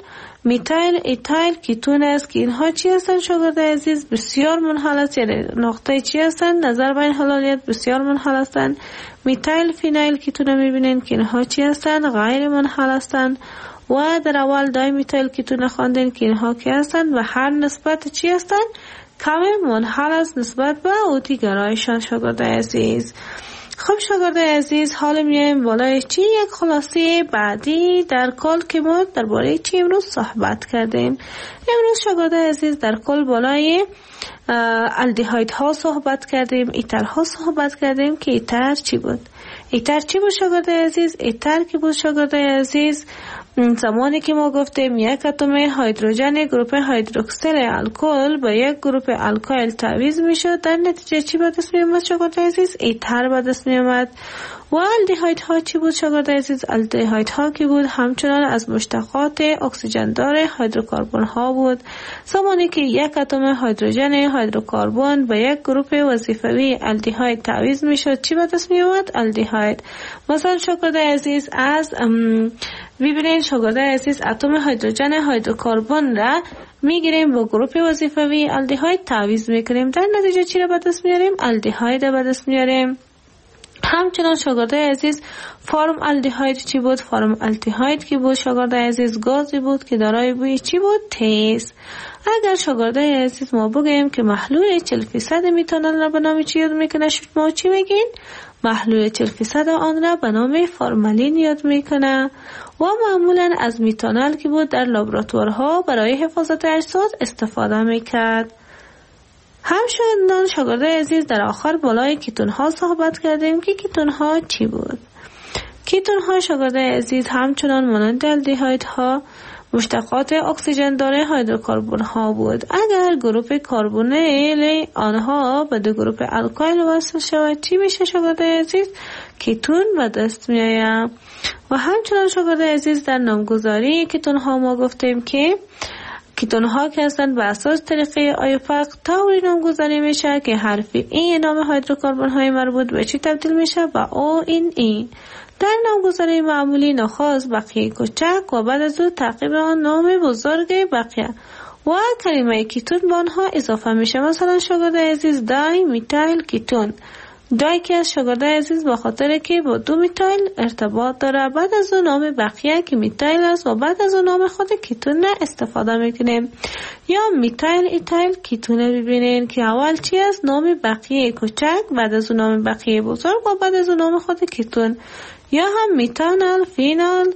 میتایل ایتایل کیتون است که اینها چی هستند شاگرد عزیز؟ بسیار منحل است، یعنی نقطه چی هستند؟ نظر بین حلالیت بسیار منحل هستند. میتایل فینایل کیتون میبینین که اینها چی هستند؟ غیر منحل هستند. و در اول دای میتایل کیتون خواندین که اینها کی هستند و هر نسبت چی هستند؟ کمی منحل است نسبت به اوتی گرایشان شاگرد عزیز. خب شاگرد عزیز حالا میایم بالای چی؟ یک خلاصه بعدی در کل که ما درباره چی امروز صحبت کردیم. امروز شاگرد عزیز در کل بالای الدیهاید ها صحبت کردیم، ایتر ها صحبت کردیم که ایتر چی بود؟ ایتر چی بود شاگرد عزیز؟ ایتر که بود شاگرد عزیز زمانی که ما گفتیم یک اتم هیدروژن گروپ هیدروکسیل الکل با یک گروپ الکایل تعویض میشد، در نتیجه چی به دست می اومد شاگرد عزیز؟ ایتر به دست می اومد. و الدیهاید ها چی بود شاگرد عزیز؟ الدیهاید ها که بود همچنان از مشتقات اکسیژن دار هیدروکربن ها بود. زمانی که یک اتم هیدروژن هیدروکربن با یک گروپ وظیفوی الدیهاید تعویض میشد چی به دست می اومد؟ الدیهاید. مثلا شاگرد عزیز از ببینید شاگرد عزیز اتم هیدروژن هیدروکربن را میگیریم با گروپ وظیفوی الدیهاید تعویض میکنیم، در نتیجه چی را به دست میاریم؟ الدیهاید را به دست میاریم. همچنان شاگرد عزیز فرم الدیهاید چی بود؟ فرم الدیهاید که بود شاگرد عزیز گازی بود که دارای بوی چی بود؟ تیز. اگر شاگرد عزیز ما بگیم که محلول چهل فیصد میتانل را به نام چی یاد میکنه، شما چی میگین؟ محلول چهل فیصد آن را به نام فرمالین یاد میکنه و معمولا از میتانل که بود در لابراتوارها برای حفاظت اجساد استفاده میکرد. همچنان شاگرد عزیز در آخر بالای کیتون ها صحبت کردیم که کیتون ها چی بود؟ کیتون ها شاگرد عزیز همچنان مانند الدیهاید ها مشتقات اکسیژن دار هیدروکربن ها بود. اگر گروپ کربونیل آنها به دو گروپ الکایل وصل شود چی میشه شاگرد عزیز؟ کیتون به دست می آید. و همچنان شاگرد عزیز در نامگذاری کیتون ها ما گفتیم که کیتون ها که هستند به اساس طریقه آیوپاک طوری نامگذاری میشه که حرف ای نام هیدروکربن های مربوط به چی تبدیل میشه؟ به او این ای. در نامگذاری معمولی نخست بقیه کوچک و بعد از او تعقیب آن نام بزرگ بقیه و کلمه کیتون به آنها اضافه میشه. مثلا شاگرد عزیز دای میتایل کیتون، دای که از شاگرد عزیز با خاطر که با دو میتایل ارتباط داره، بعد از اون نام بقیه که میتایل است و بعد از اون نام خود کیتون استفاده میکنیم. یا میتایل ایتایل کیتون ببینین که اول چی است؟ نام بقیه کوچک، بعد از اون نام بقیه بزرگ و بعد از اون نام خود کیتون. یا هم میتانل فینال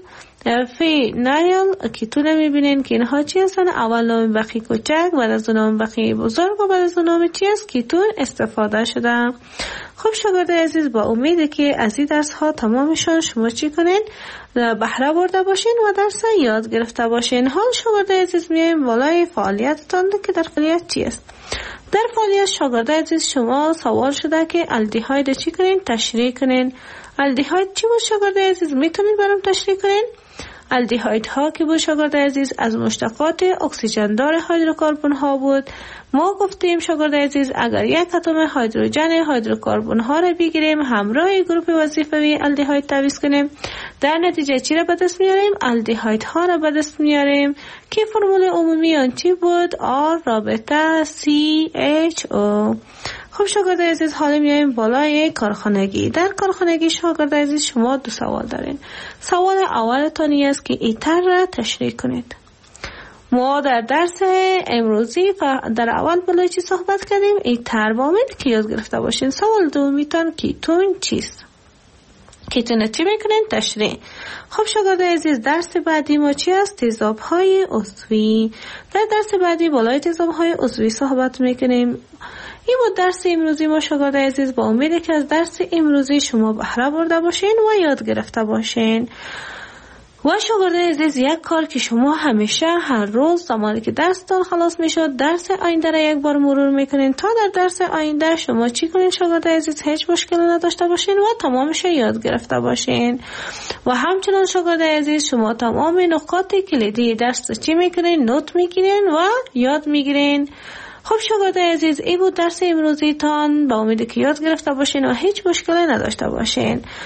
فینایل کیتون میبینین که اینها چی هستن؟ اول نام بقیه کوچک، بعد از اون نام بقیه بزرگ و بعد از اون نام چی است؟ کیتون استفاده شده. خب شاگرد عزیز با امید که از این درس ها تمامشان شما چی کنین؟ بهره برده باشین و درس یاد گرفته باشین. حال شاگرد عزیز میایم بالای فعالیتتان که در فعالیت چی است؟ در فعالیت شاگرد عزیز شما سوال شده که الدیهاید چی کنین؟ تشریح کنین. الدیهاید چی بود شاگرد عزیز؟ میتونید برام تشریح کنین؟ الدیهاید ها که بود شاگرد عزیز از مشتقات اکسیژن دار هیدروکربن ها بود. ما گفتیم شاگرد عزیز اگر یک اتم هیدروژن هیدروکربن ها را بگیریم همراه گروپ وظیفوی الدیهاید تعویض کنیم، در نتیجه چی را به دست میاریم؟ الدیهاید ها را به دست میاریم که فرمول عمومی آن چی بود؟ آر رابطه سی اچ او. خب شاگرد عزیز حالا میایم بالای کارخانگی. در کارخانگی شاگرد عزیز شما دو سوال دارین. سوال اولتان است که ایتر را تشریح کنید. ما در درس امروزی در اول بالای چی صحبت کردیم؟ ایتر با امید که یاد گرفته باشین. سوال دومیتان کیتون چیست؟ کیتون چی میکنین؟ تشریح. خب شاگرد عزیز درس بعدی ما چی است؟ تیزاب های عضوی. در درس بعدی بالای تیزاب های عضوی صحبت میکنیم. این بود درس امروزی ما شاگرد عزیز. با امید که از درس امروزی شما بهره برده باشین و یاد گرفته باشین. و شاگرد عزیز یک کار که شما همیشه هر روز زمانی که درستان خلاص میشد درس آینده را یک بار مرور میکنین تا در درس آینده شما چی کنین شاگرد عزیز؟ هیچ مشکلی نداشته باشین و تمامش یاد گرفته باشین. و همچنان شاگرد عزیز شما تمام نکات کلیدی درس چی میکنین؟ نوت میگیرین و یاد میگیرین. خب شاگرد عزیز این بود درس امروزی تان. با امید که یاد گرفته باشین و هیچ مشکلی نداشته باشین.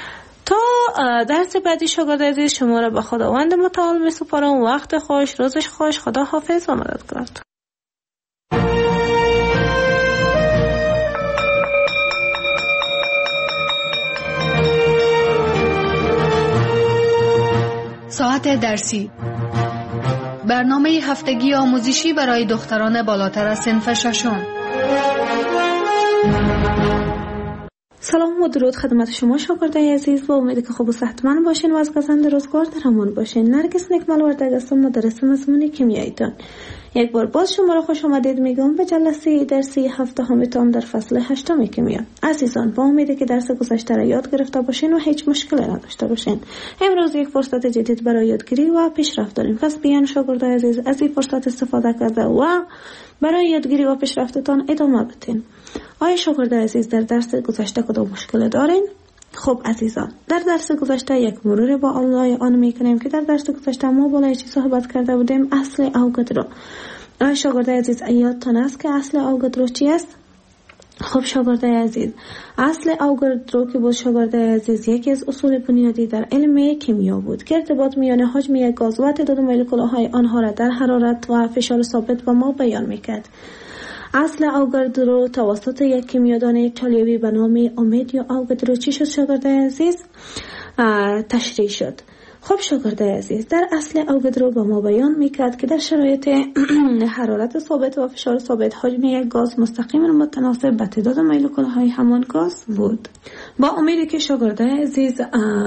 تا درس بعدی شاگرد عزیز شما را به خداوند متعال می سپارم. وقت خوش، روزش خوش، خدا حافظ و مددکار. ساعت درسی، برنامه هفتگی آموزشی برای دختران بالاتر از صنف ششم. سلام و درود خدمت شما شاگردای عزیز، با امید که خوب و صحتمند باشین و از گزند روزگار در امان باشین. نرگس نکمل وردگ هستم، مدرس مضمون کیمیاییتان. یک بار باز شما را خوش آمدید میگم به جلسه درسی هفته همیتان در فصل هشتم کیمیا. عزیزان، با امیده که درس گذشته را یاد گرفته باشین و هیچ مشکلی نداشته باشین. امروز یک فرصت جدید برای یادگیری و پیشرفت داریم. پس بیان شاگردای عزیز از این فرصت استفاده کرده و برای یادگیری و پیشرفتتان ادامه بدین. آیا شاگردای عزیز در درس گذشته کدام مشکل دارین؟ خب عزیزان، در درس گذشته یک مرور با الله آن میکنیم که در درس گذشته ما بالای چی صحبت کرده بودیم؟ اصل اوگادرو. آیا شاگردای عزیز یادتان است که اصل اوگادرو چی است؟ خب شاگردای عزیز، اصل اوگادرو که بود شاگردای عزیز یکی از اصول بنیادی در علم کیمیا بود که ارتباط میان حجم یک گاز و تعداد مولکول‌های آنها را در حرارت و فشار ثابت به ما بیان میکرد. اصل اوگادرو توسط یک کیمیادان ایتالیایی به نام آمدیو اوگادرو چی شد شاگردای عزیز؟ تشریح شد. خب شاگردای عزیز، در اصل اوگادرو به ما بیان میکرد که در شرایط حرارت ثابت و فشار ثابت حجم یک گاز مستقیما متناسب به تعداد مولکول‌های همان گاز بود. با امیدی که شاگردای عزیز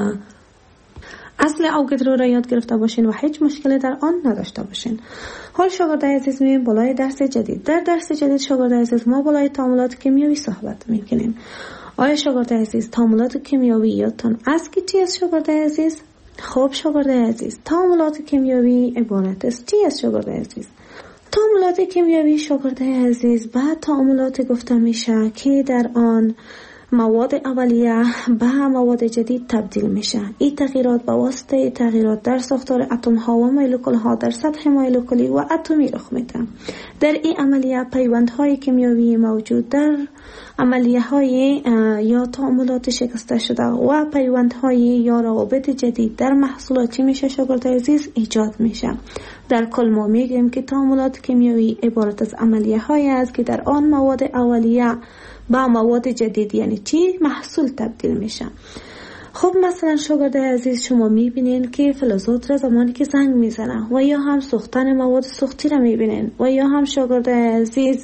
اصل اوگادرو را یاد گرفته باشین و هیچ مشکلی در آن نداشته باشین. حال شاگردای عزیز می‌بینیم بالای درس جدید. در درس جدید شاگردای عزیز ما بالای تعاملات کیمیایی صحبت می‌کنیم. آیا شاگردای عزیز تعاملات کیمیایی یادتان است که چی است شاگردای عزیز؟ خب شاگردای عزیز، تعاملات کیمیایی عبارت است چی است شاگردای عزیز؟ تعاملات کیمیایی شاگردای عزیز بعد تعاملات گفته میشه که در آن مواد اولیه به مواد جدید تبدیل میشه. این تغییرات به واسطه تغییرات در ساختار اتم ها و مولکول ها در سطح مولکولی و اتمی رخ میده. در این عملیه پیوندهای کیمیایی موجود در عملیه های یا تعاملات شکسته شده و پیوندهای یا روابط جدید در محصولات چی میشه شاگردای عزیز؟ ایجاد میشه. در کل ما میگیم که تعاملات کیمیایی عبارت از عملیه های است که در آن مواد اولیه با مواد جدید یعنی چی؟ محصول تبدیل میشه. خب مثلا شاگردای عزیز شما میبینین که فلزات را زمانی که زنگ میزنه و یا هم سوختن مواد سوختی را میبینین و یا هم شاگردای عزیز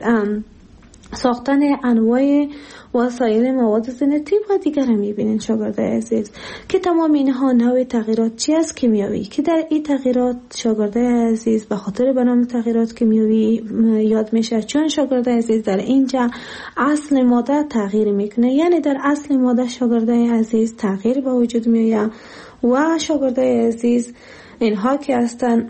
ساختن انواع وسایل مواد زینتی و دیگر میبینین شاگردای عزیز که تمام اینها نوع تغییرات چی است؟ کیمیایی، که در این تغییرات شاگردای عزیز به خاطر به نام تغییرات کیمیایی یاد میشه، چون شاگردای عزیز در اینجا اصل ماده تغییر میکنه، یعنی در اصل ماده شاگردای عزیز تغییر به وجود میاد و شاگردای عزیز اینها که هستن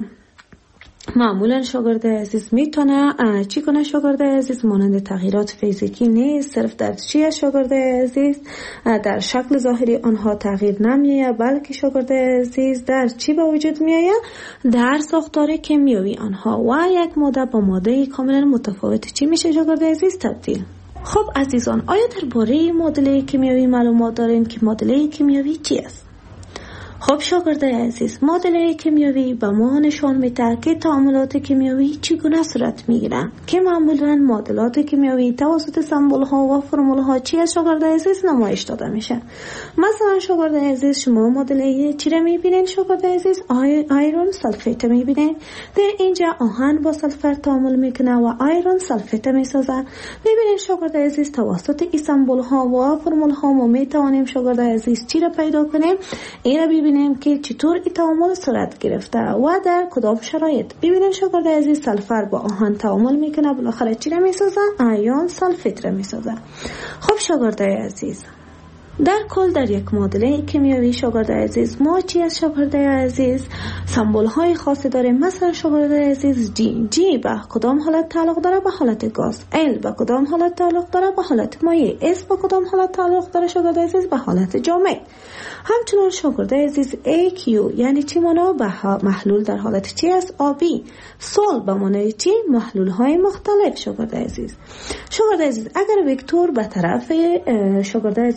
معمولا شاگردای عزیز میتونه چی کنه شاگردای عزیز؟ مانند تغییرات فیزیکی نیست، صرف در چی شاگردای عزیز؟ در شکل ظاهری آنها تغییر نمیآید، بلکه شاگردای عزیز در چی به وجود میآید؟ در ساختار کیمیایی آنها و یک ماده با ماده کاملا متفاوت چی میشه شاگردای عزیز؟ تبدیل. خب عزیزان، آیا درباره معادله کیمیایی معلومات دارین که معادله کیمیایی چی است؟ خب شاگردای عزیز، معادله کیمیایی به ما نشان میده که تعاملات کیمیایی چگونه صورت میگیرن، که معمولا معادلات کیمیایی توسط سمبل ها و فرمول ها چی از شاگردای عزیز نمایش داده میشه. مثلا شاگردای عزیز شما معادله چی را میبینین شاگردای عزیز؟ آی آیرون سلفیت میبینین. در اینجا آهن با سلفر تعامل میکنه و آیرون سلفیت میسازه. میبینین شاگردای عزیز توسط این سمبل ها و فرمول ها ما میتوانیم شاگردای عزیز چی را پیدا کنیم؟ این را ببینیم که چطور این تعامل صورت گرفته و در کدام شرایط. ببینیم شاگردای عزیز سلفر با آهن تعامل میکنه، بالاخره چی را میسازه؟ آیون سلفیت را میسازه. خب شاگردای عزیز، در کل در یک معادله کیمیایی شاگردای عزیز ما چی از شاگردای عزیز؟ سمبل های خاصی داریم. مثلا شاگردای عزیز جی جی به کدام حالت تعلق داره؟ به حالت گاز. ال به کدام حالت تعلق داره؟ به حالت مایع. اس به کدام حالت تعلق داره شاگردای عزیز؟ به حالت جامد. همچنان شاگردای عزیز ای کیو یعنی چی مانا؟ به محلول در حالت چی است؟ آبی. سول به معنای چی؟ محلول های مختلف شاگردای عزیز. شاگردای عزیز اگر وکتور به طرف شاگردای عزیز راست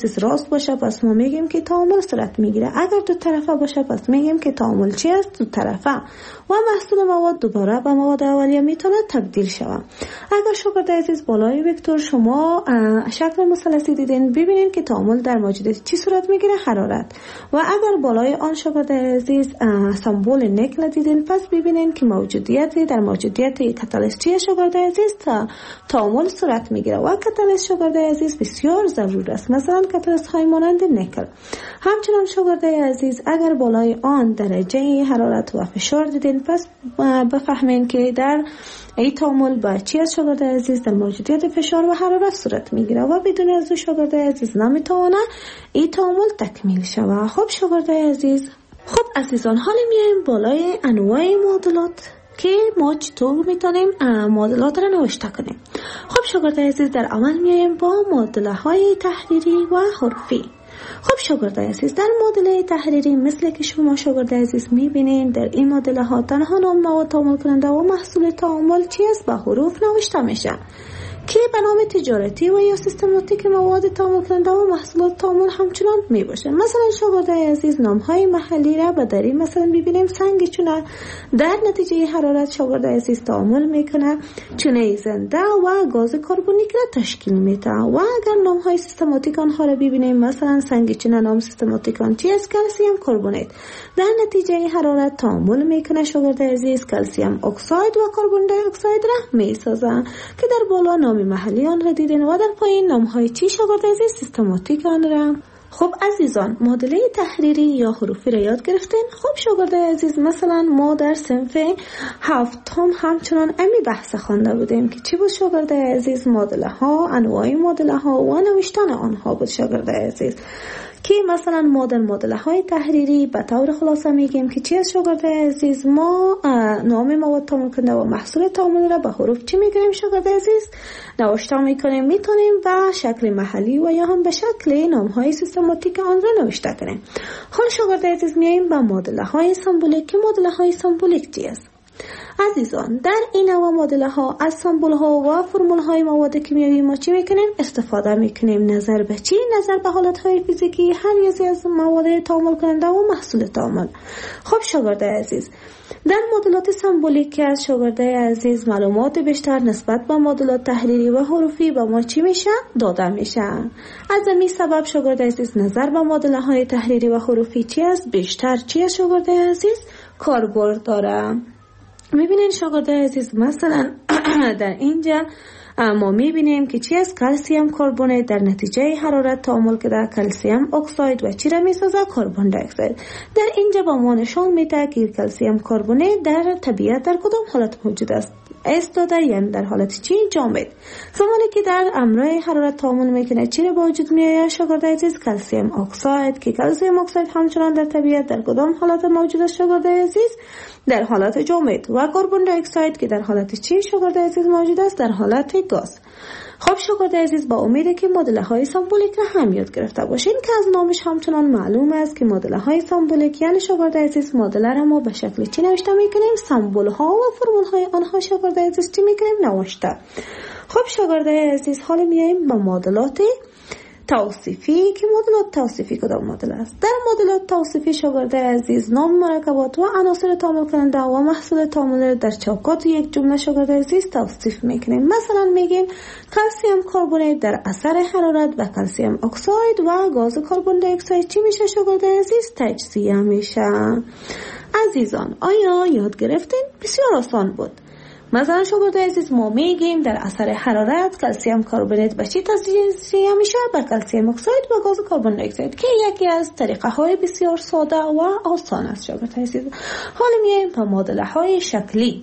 باز باشه پس ما میگیم که تعامل صورت میگیره. اگر دو طرفه باشه پس میگیم که تعامل چی است؟ دو طرفه. و محصول مواد دوباره به مواد اولیه میتونه تبدیل شود. اگر شاگرد عزیز بالای وکتور شما شکل مثلثی دیدین، ببینید که تعامل در موجودیت چی صورت میگیره؟ حرارت. و اگر بالای آن شاگرد عزیز سمبل نکل دیدین، پس ببینید که موجودیت در موجودیت کاتالیست چی شاگرد عزیز؟ تا تعامل صورت میگیره. و کاتالیست شاگرد عزیز بسیار ضرور است، مثلا کاتالیست های مانند نکل. همچنان شاگرد عزیز اگر بالای آن درجه حرارت و فشار دیدین، پس بفهمین که در ای تعامل با چی از شاگرد عزیز؟ در موجودیت فشار و حرارت صورت میگیره و بدون از شاگرد عزیز نمیتونه ای تعامل تکمیل شود. خب شاگرد عزیز، خب عزیزان، حالا میایم بالای انواع معادلات که ما چطور میتونیم معادلات را نوشته کنیم. خب شاگرد عزیز، در اول میایم با معادله های تحریری و حروفی. خب شاگرد عزیز، در معادله تحریری مثل که شما شاگرد عزیز میبینین، در این معادله ها تنها نام مواد تعامل کننده و محصول تعامل چی است؟ با حروف نوشته میشه که به نام تجارتی و یا سیستماتیک مواد تعامل کننده و محصولات تعامل همچنان می باشه. مثلا شاگرد عزیز نام های محلی را به دری مثلا ببینیم سنگ چونه در نتیجه حرارت شاگرد عزیز تعامل میکنه، چونه زنده و گاز کربونیک را تشکیل میده. و اگر نام های سیستماتیک آنها را ببینیم، مثلا سنگ چونه نام سیستماتیک آن چی است؟ کلسیم کربونات. در نتیجه حرارت تعامل میکنه شاگرد عزیز، کلسیم اکساید و کربن دی اکساید را میسازه که در بالا نام محلی آن را دیدین و در پایین نام های چی شاگرد عزیز؟ سیستماتیک آن را. خب عزیزان، معادله تحریری یا حروفی را یاد گرفتین. خب شاگرد عزیز، مثلا ما در صنف هفتم همچنان امی بحث خوانده بودیم که چی بود شاگرد عزیز؟ معادله ها، انواع معادله ها و نوشتن آنها بود شاگرد عزیز. که مثلا ما در معادله های تحریری به طور خلاصه میگیم که چی از شاگرد عزیز؟ ما نام مواد تعامل کننده و محصول تعامل را به حروف چی میگیم شاگرد عزیز؟ نوشته میکنیم، میتونیم به شکل محلی و یا هم به شکل نام های سیستماتیک آن را نوشته کنیم. حال شاگرد عزیز میایم به معادله های سمبولیک. که معادله های سمبولیک چی است؟ عزیزان، در این نوع معادله ها از سمبل ها و فرمول های مواد کیمیایی ما چی میکنیم؟ استفاده میکنیم. نظر به چی؟ نظر به حالت های فیزیکی هر یکی از مواد تعامل کننده و محصول تعامل. خب شاگرد عزیز، در معادلات سمبولیک از شاگرد عزیز معلومات بیشتر نسبت به معادلات تحریری و حروفی به ما چی میشه؟ داده میشه. از همین سبب شاگرد عزیز نظر به معادله های تحریری و حروفی چی است؟ بیشتر چی است شاگرد عزیز؟ کاربرد داره. میبینین شاگرد عزیز، مثلا در اینجا ما میبینیم که چی است؟ کلسیم کربونات در نتیجه حرارت تعامل کرده کلسیم اکساید و چی را میسازه؟ کربن دی اکساید. در اینجا با ما نشان میده که کلسیم کربونات در طبیعت در کدام حالت موجود است؟ استاده، یعنی در حالت چی؟ جامد. زمانی که در امرای حرارت تعامل میکنه چی را به وجود میآید شاگرد عزیز؟ کلسیم اکساید. که کلسیم اکساید همچنان در طبیعت در کدام حالت موجود است شاگرد عزیز؟ در حالت جامد. و کربن دی اکساید که در حالت چی شاگرد عزیز موجود است؟ در حالت گاز. خب شاگرد عزیز، با امیده که معادله های سمبولیک را هم یاد گرفته باشین که از نامش همچنان معلوم است که معادله های سمبولیک یعنی شاگرد عزیز معادله را ما به شکل چی نوشته میکنیم؟ سمبل ها و فرمول های آنها شاگرد عزیز چی میکنیم؟ نوشته. خب شاگرد عزیز، حالا میایم به معادلات توصیفی. که معادلات توصیفی کدام معادله است؟ در معادلات توصیفی شاگرد عزیز نام مرکبات و عناصر تعامل کننده و محصول تعامل در چوکات یک جمله شاگرد عزیز توصیف میکنیم. مثلا میگیم کلسیم کربونات در اثر حرارت و کلسیم اکساید و گاز کربن دی اکساید چی میشه شاگرد عزیز؟ تجزیه میشه. عزیزان، آیا یاد گرفتین؟ بسیار آسان بود. مثلا شاگرد عزیز، ما میگیم در اثر حرارت کلسیم کربونات به چی تجزیه میشه؟ به کلسیم اکساید و گاز کربن دی اکساید که یکی از طریقه های بسیار ساده و آسان است شاگرد عزیز. حالا میایم به معادله های شکلی.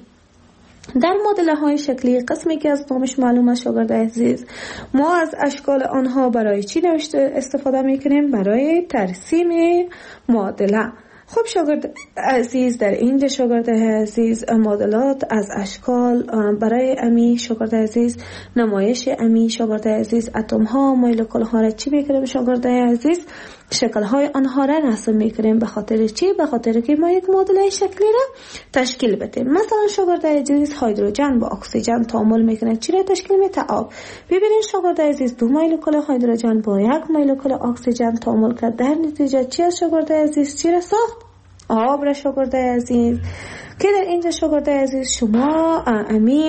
در معادله های شکلی قسمی که از نامش معلوم است شاگرد عزیز، ما از اشکال آنها برای چی نوشته استفاده میکنیم؟ برای ترسیم معادله. خب شاگرد عزیز، در اینجا شاگرد عزیز معادلات از اشکال برای امی شاگرد عزیز نمایش امی شاگرد عزیز اتم ها مولکول ها را چی میکنیم شاگرد عزیز؟ شکل‌های آنها را رسم می‌کنیم. به خاطر چی؟ به خاطر که ما یک معادله شکلی را تشکیل بدیم. مثلا شاگرد عزیز هیدروژن با اکسیژن تعامل می‌کنه، چی را تشکیل میده؟ آب. ببینید شاگرد عزیز دو مولکول هیدروژن با یک مولکول اکسیژن تعامل کرد، در نتیجه چی از شاگرد عزیز چی را ساخت؟ آب را شاگرد عزیز. که در اینجا شاگرد عزیز شما امی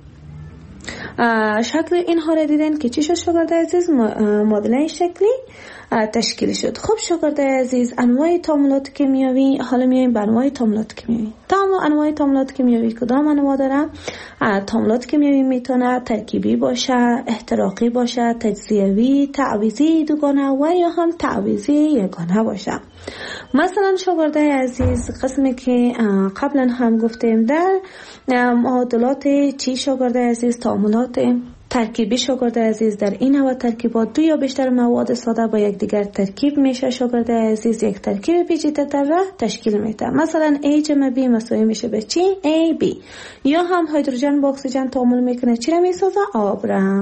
شکل اینها را دیدن که چی شد شاگرد عزیز؟ معادله شکلی تشکیل شد. خب شاگرد عزیز انواع تعاملات کیمیایی، حالا میایم به انواع تعاملات کیمیایی. تمام انواع تعاملات کیمیایی کدام انواع داره؟ تعاملات کیمیایی میتونه ترکیبی باشه، احتراقی باشه، تجزیوی، تعویضی دوگانه و یا هم تعویضی یگانه باشه. مثلا شاگرد عزیز قسمی که قبلا هم گفتیم در معادلات چی شاگرد عزیز؟ تعاملات ترکیبی شاگرد عزیز در این نوع ترکیبات دو یا بیشتر مواد ساده با یک دیگر ترکیب میشه شاگرد عزیز یک ترکیب پیچیده‌تر را تشکیل میده. مثلا A جمع B مساوی میشه به چی؟ A B. یا هم هیدروژن با اکسیژن تعامل میکنه، چی را میسازه؟ آب را.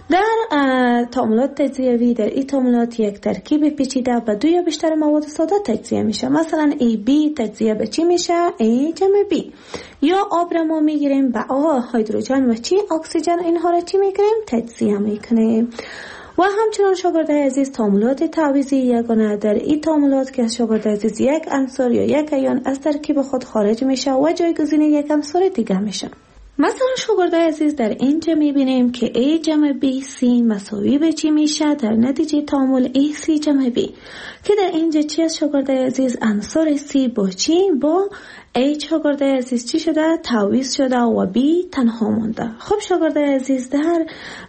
در تعاملات تجزیوی در این تعاملات یک ترکیب پیچیده با دو یا بیشتر مواد ساده تجزیه میشه. مثلا A B تجزیه به چی میشه؟ A جمع B. یا آب را ما میگیریم با آ هیدروژن و چی؟ اکسیژن، اینها را چی میکنیم؟ تجزیه میکنیم. و همچنان شاگرد عزیز تعاملات تعویضی یگانه در این تعاملات که شاگرد عزیز یک عنصر یا یک ایون از ترکیب خود خارج میشه و جایگزین یک عنصر دیگه میشه. مثلا شاگرد عزیز در اینجا میبینیم که A جمع B C مساوی به چی میشه؟ در نتیجه تعامل A C جمع B که در اینجا چی از شاگرد عزیز؟ عنصر C با چی؟ با A شاگرد عزیز چی شده؟ تعویض شده و B تنها مونده. خب شاگرد عزیز در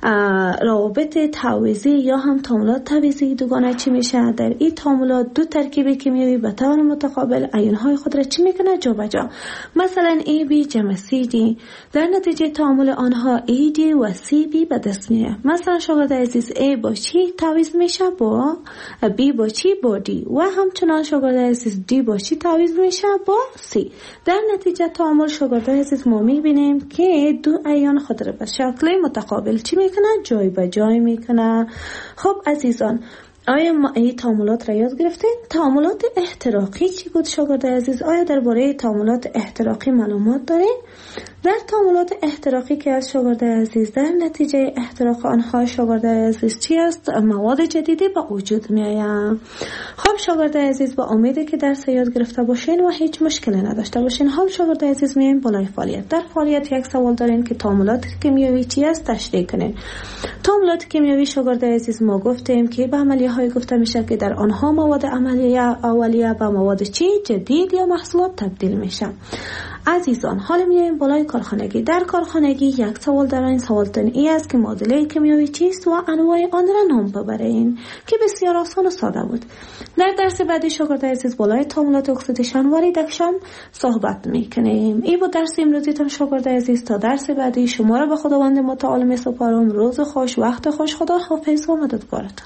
روابط تعویضی یا هم تعاملات تعویضی دوگانه چی میشه؟ در این تعاملات دو ترکیب کیمیایی به طور متقابل ایون‌های خود را چی میکنه؟ جابجا. مثلا A B جمع C D در نتیجه تعامل آنها A D و C B به دست میاد. مثلا شاگرد عزیز A با چی تعویض میشه؟ با B با چی؟ با D. و همچنان شاگرد عزیز D با چی تعویض میشه؟ با C. در نتیجه تعامل شاگرد عزیز ما میبینیم که دو ایون خود را به شکل متقابل چی میکنه؟ جای به جای میکنه. خب عزیزان آیا ما این تعاملات را یاد گرفتین؟ تعاملات احتراقی چی بود شاگرد عزیز؟ آیا درباره تعاملات احتراقی معلومات دارین؟ در تعاملات احتراقی که از شاگرد عزیز در نتیجه احتراق آنها شاگرد عزیز چی است؟ مواد جدیدی به وجود می آید. خب شاگرد عزیز با امیده که درس یاد گرفته باشین و هیچ مشکلی نداشته باشین. حال شاگرد عزیز میایم بالای فعالیت. در فعالیت یک سوال دارین که تعاملات کیمیایی چی است؟ تشریح کنین. تعاملات کیمیایی شاگرد عزیز ما گفتیم که به عملیه های گفته میشه که در آنها مواد عملیه اولیه به مواد چی؟ جدید یا محصولات تبدیل میشه. عزیزان حالا میایم بالای کارخانگی. در کارخانگی یک سوال در این سوالتون ای است که معادله کیمیایی چیست و انواع آن را نام ببرین که بسیار آسان و ساده بود. در درس بعدی شاگرد عزیز بالای تعاملات اکسیدیشن و ریدکشن صحبت میکنیم. این بود درس امروزیتون شاگرد عزیز. تا درس بعدی شما را به خداوند متعال میسپارم. روز خوش، وقت خوش، خدا حافظ و مددگارتون.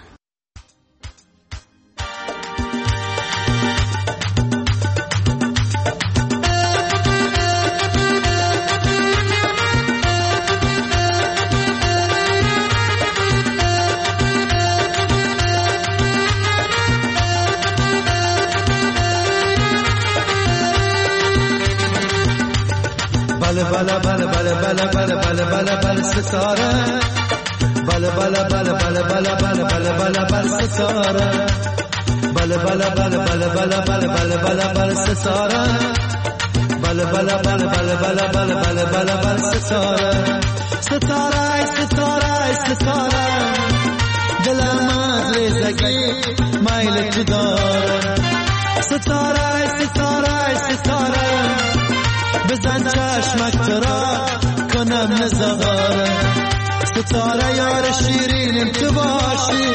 بله بله بله بله بله بله بله بله بله ستاره بله بله بله بله بله بله بله بله بله ستاره بله بله بله بله بله بله بله بله بله ستاره بله بله بله بله بله بله بله بله بله ستاره ستاره ستاره ستاره دلم از ریزگی مایل تو داره ستاره ستاره ستاره بزن چشمک ترا کنم نزغاره ستاره یار شیرینم تو باشی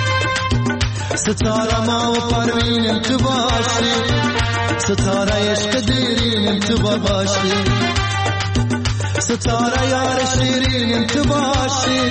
ستاره ما و پروینم تو باشی ستاره عشق دیرینم تو باشی ستاره یار شیرینم تو باشی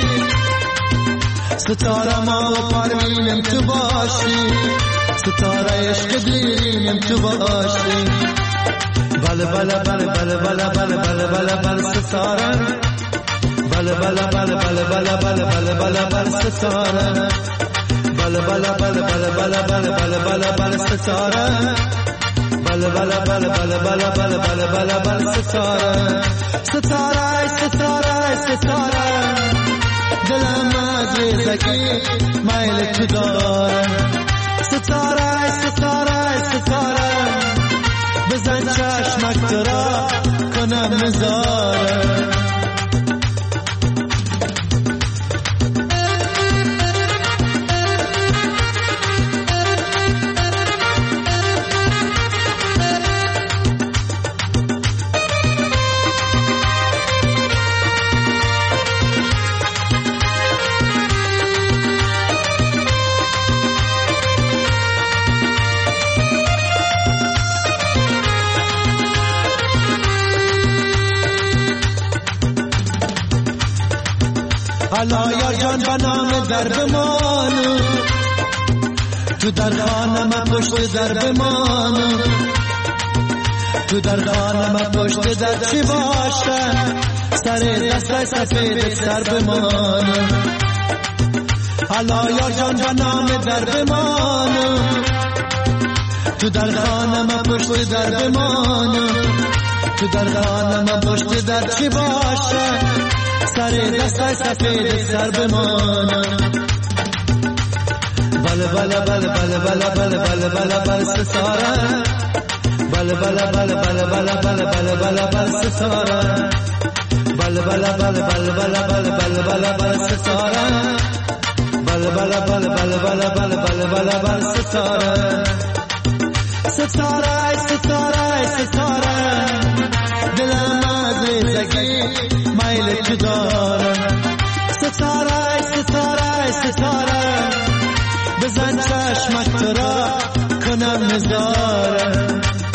ستاره ما و پروینم تو باشی ستاره عشق دیرینم تو باشی بله بله بله بله بله بله بله بله بله ستاره بله بله بله بله بله بله بله بله بله ستاره بله بله بله بله بله بله بله بله بله ستاره بله بله بله بله بله بله بله بله بله ستاره ستاره ستاره ستاره دلم از ریزگی میل تو داره ستاره ستاره ستاره بزن چشمک تو را کنم نظاره حالا یا جان به نام در بمانو تو در خانه من پشت در بمانو تو در خانه من پشت در چی باشه سر دست سفید سر بمانو حالا یا جان به نام در بمانو تو در خانه من پشت در بمانو تو در خانه من پشت در چی باشه سر دست سفید سر بمانم بله بله بله بله بله بله بله بله بله ستاره بله بله بله بله بله بله بله بله بله ستاره بله بله بله بله بله بله بله بله بله ستاره بله بله بله بله بله بله بله بله بله ستاره ستاره ستاره ستاره دلم از ریزگی میل تو داره ستاره ستاره ستاره بزن چشمک تو را کنم نظاره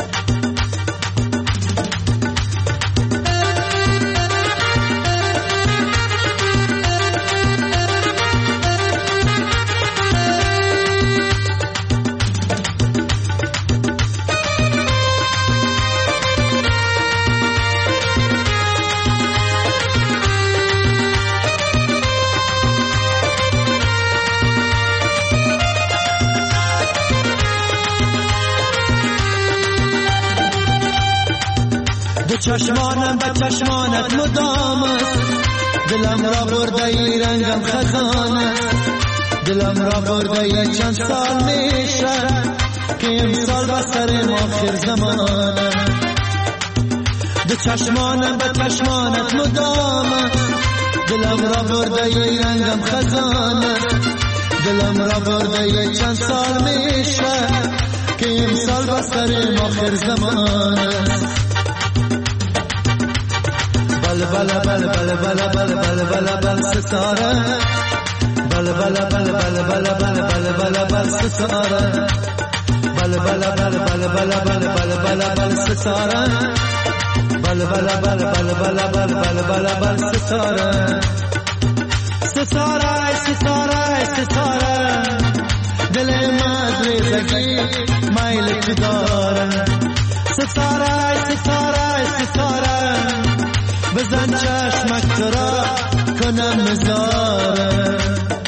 چشمانم به چشمانت مدام است دلم را برده ای رنگم خزان است دلم را برده ای چند سال میشه که امسال به سر ما آخر زمان دو چشمانم به چشمانت مدام است دلم را برده ای رنگم خزان است دلم را برده ای چند سال میشه که امسال به سر ما آخر زمان است بله بله بله بله بله بله بله بله بله ستاره بله بله بله بله بله بله بله بله بله ستاره بله بله بله بله بله بله بله بله بله ستاره بله بله بله بله بله بله بله بله بله ستاره ستاره ستاره ستاره دل من ریزگی میل تو داره ستاره ستاره ستاره بزن چشمک تو را کنم نظاره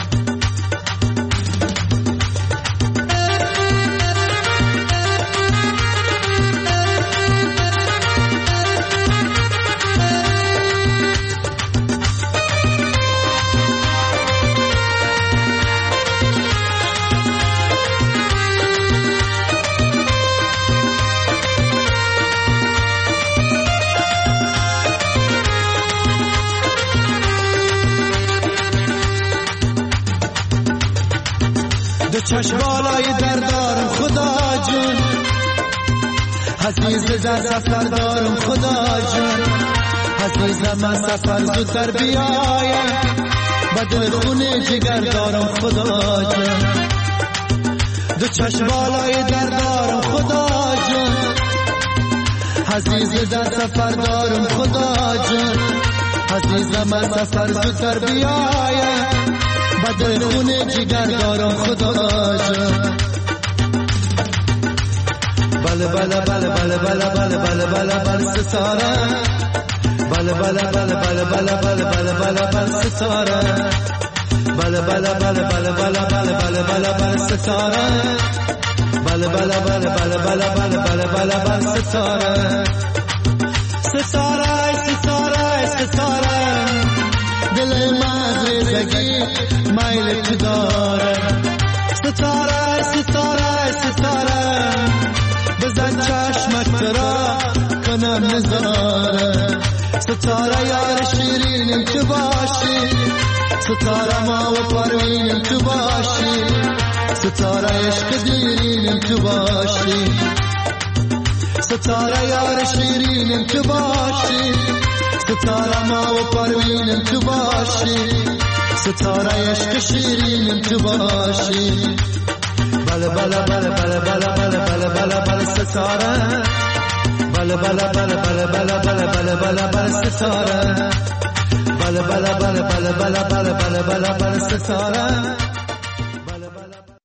چشم بالای در دارم خدا جون عزیز در سفر دارم خدا جون عزیزم من سفر زودتر بیایم بدل خونه جگر دارم خدا جون دو چشم بالای در دارم خدا جون عزیز در سفر دارم خدا جون عزیزم من سفر زودتر بیایم بدل خونه جگر دارم خدا جان بله بله بله بله بله بله بله بله بله ستاره بله بله بله بله بله بله بله بله بله ستاره بله بله بله بله بله بله بله بله بله ستاره بله بله بله بله بله بله بله بله بله ستاره ستاره ستاره ستاره دل مزرزگی میل تو داره ستاره ستاره ستاره بزن چشمک ترا کنم نظاره ستاره یار شیرینم تو باشی ستاره ما و پروینم تو باشی ستاره عشق دیرینم تو باشی ستاره یار شیرینم تو باشی ستاره ما و پروینم تو باشی ستاره عشق شیرینم تو باشی بله بله بله بله بله بله بله بله بله ستاره بله بله بله بله بله بله بله بله بله ستاره بله بله بله بله بله بله بله بله بله ستاره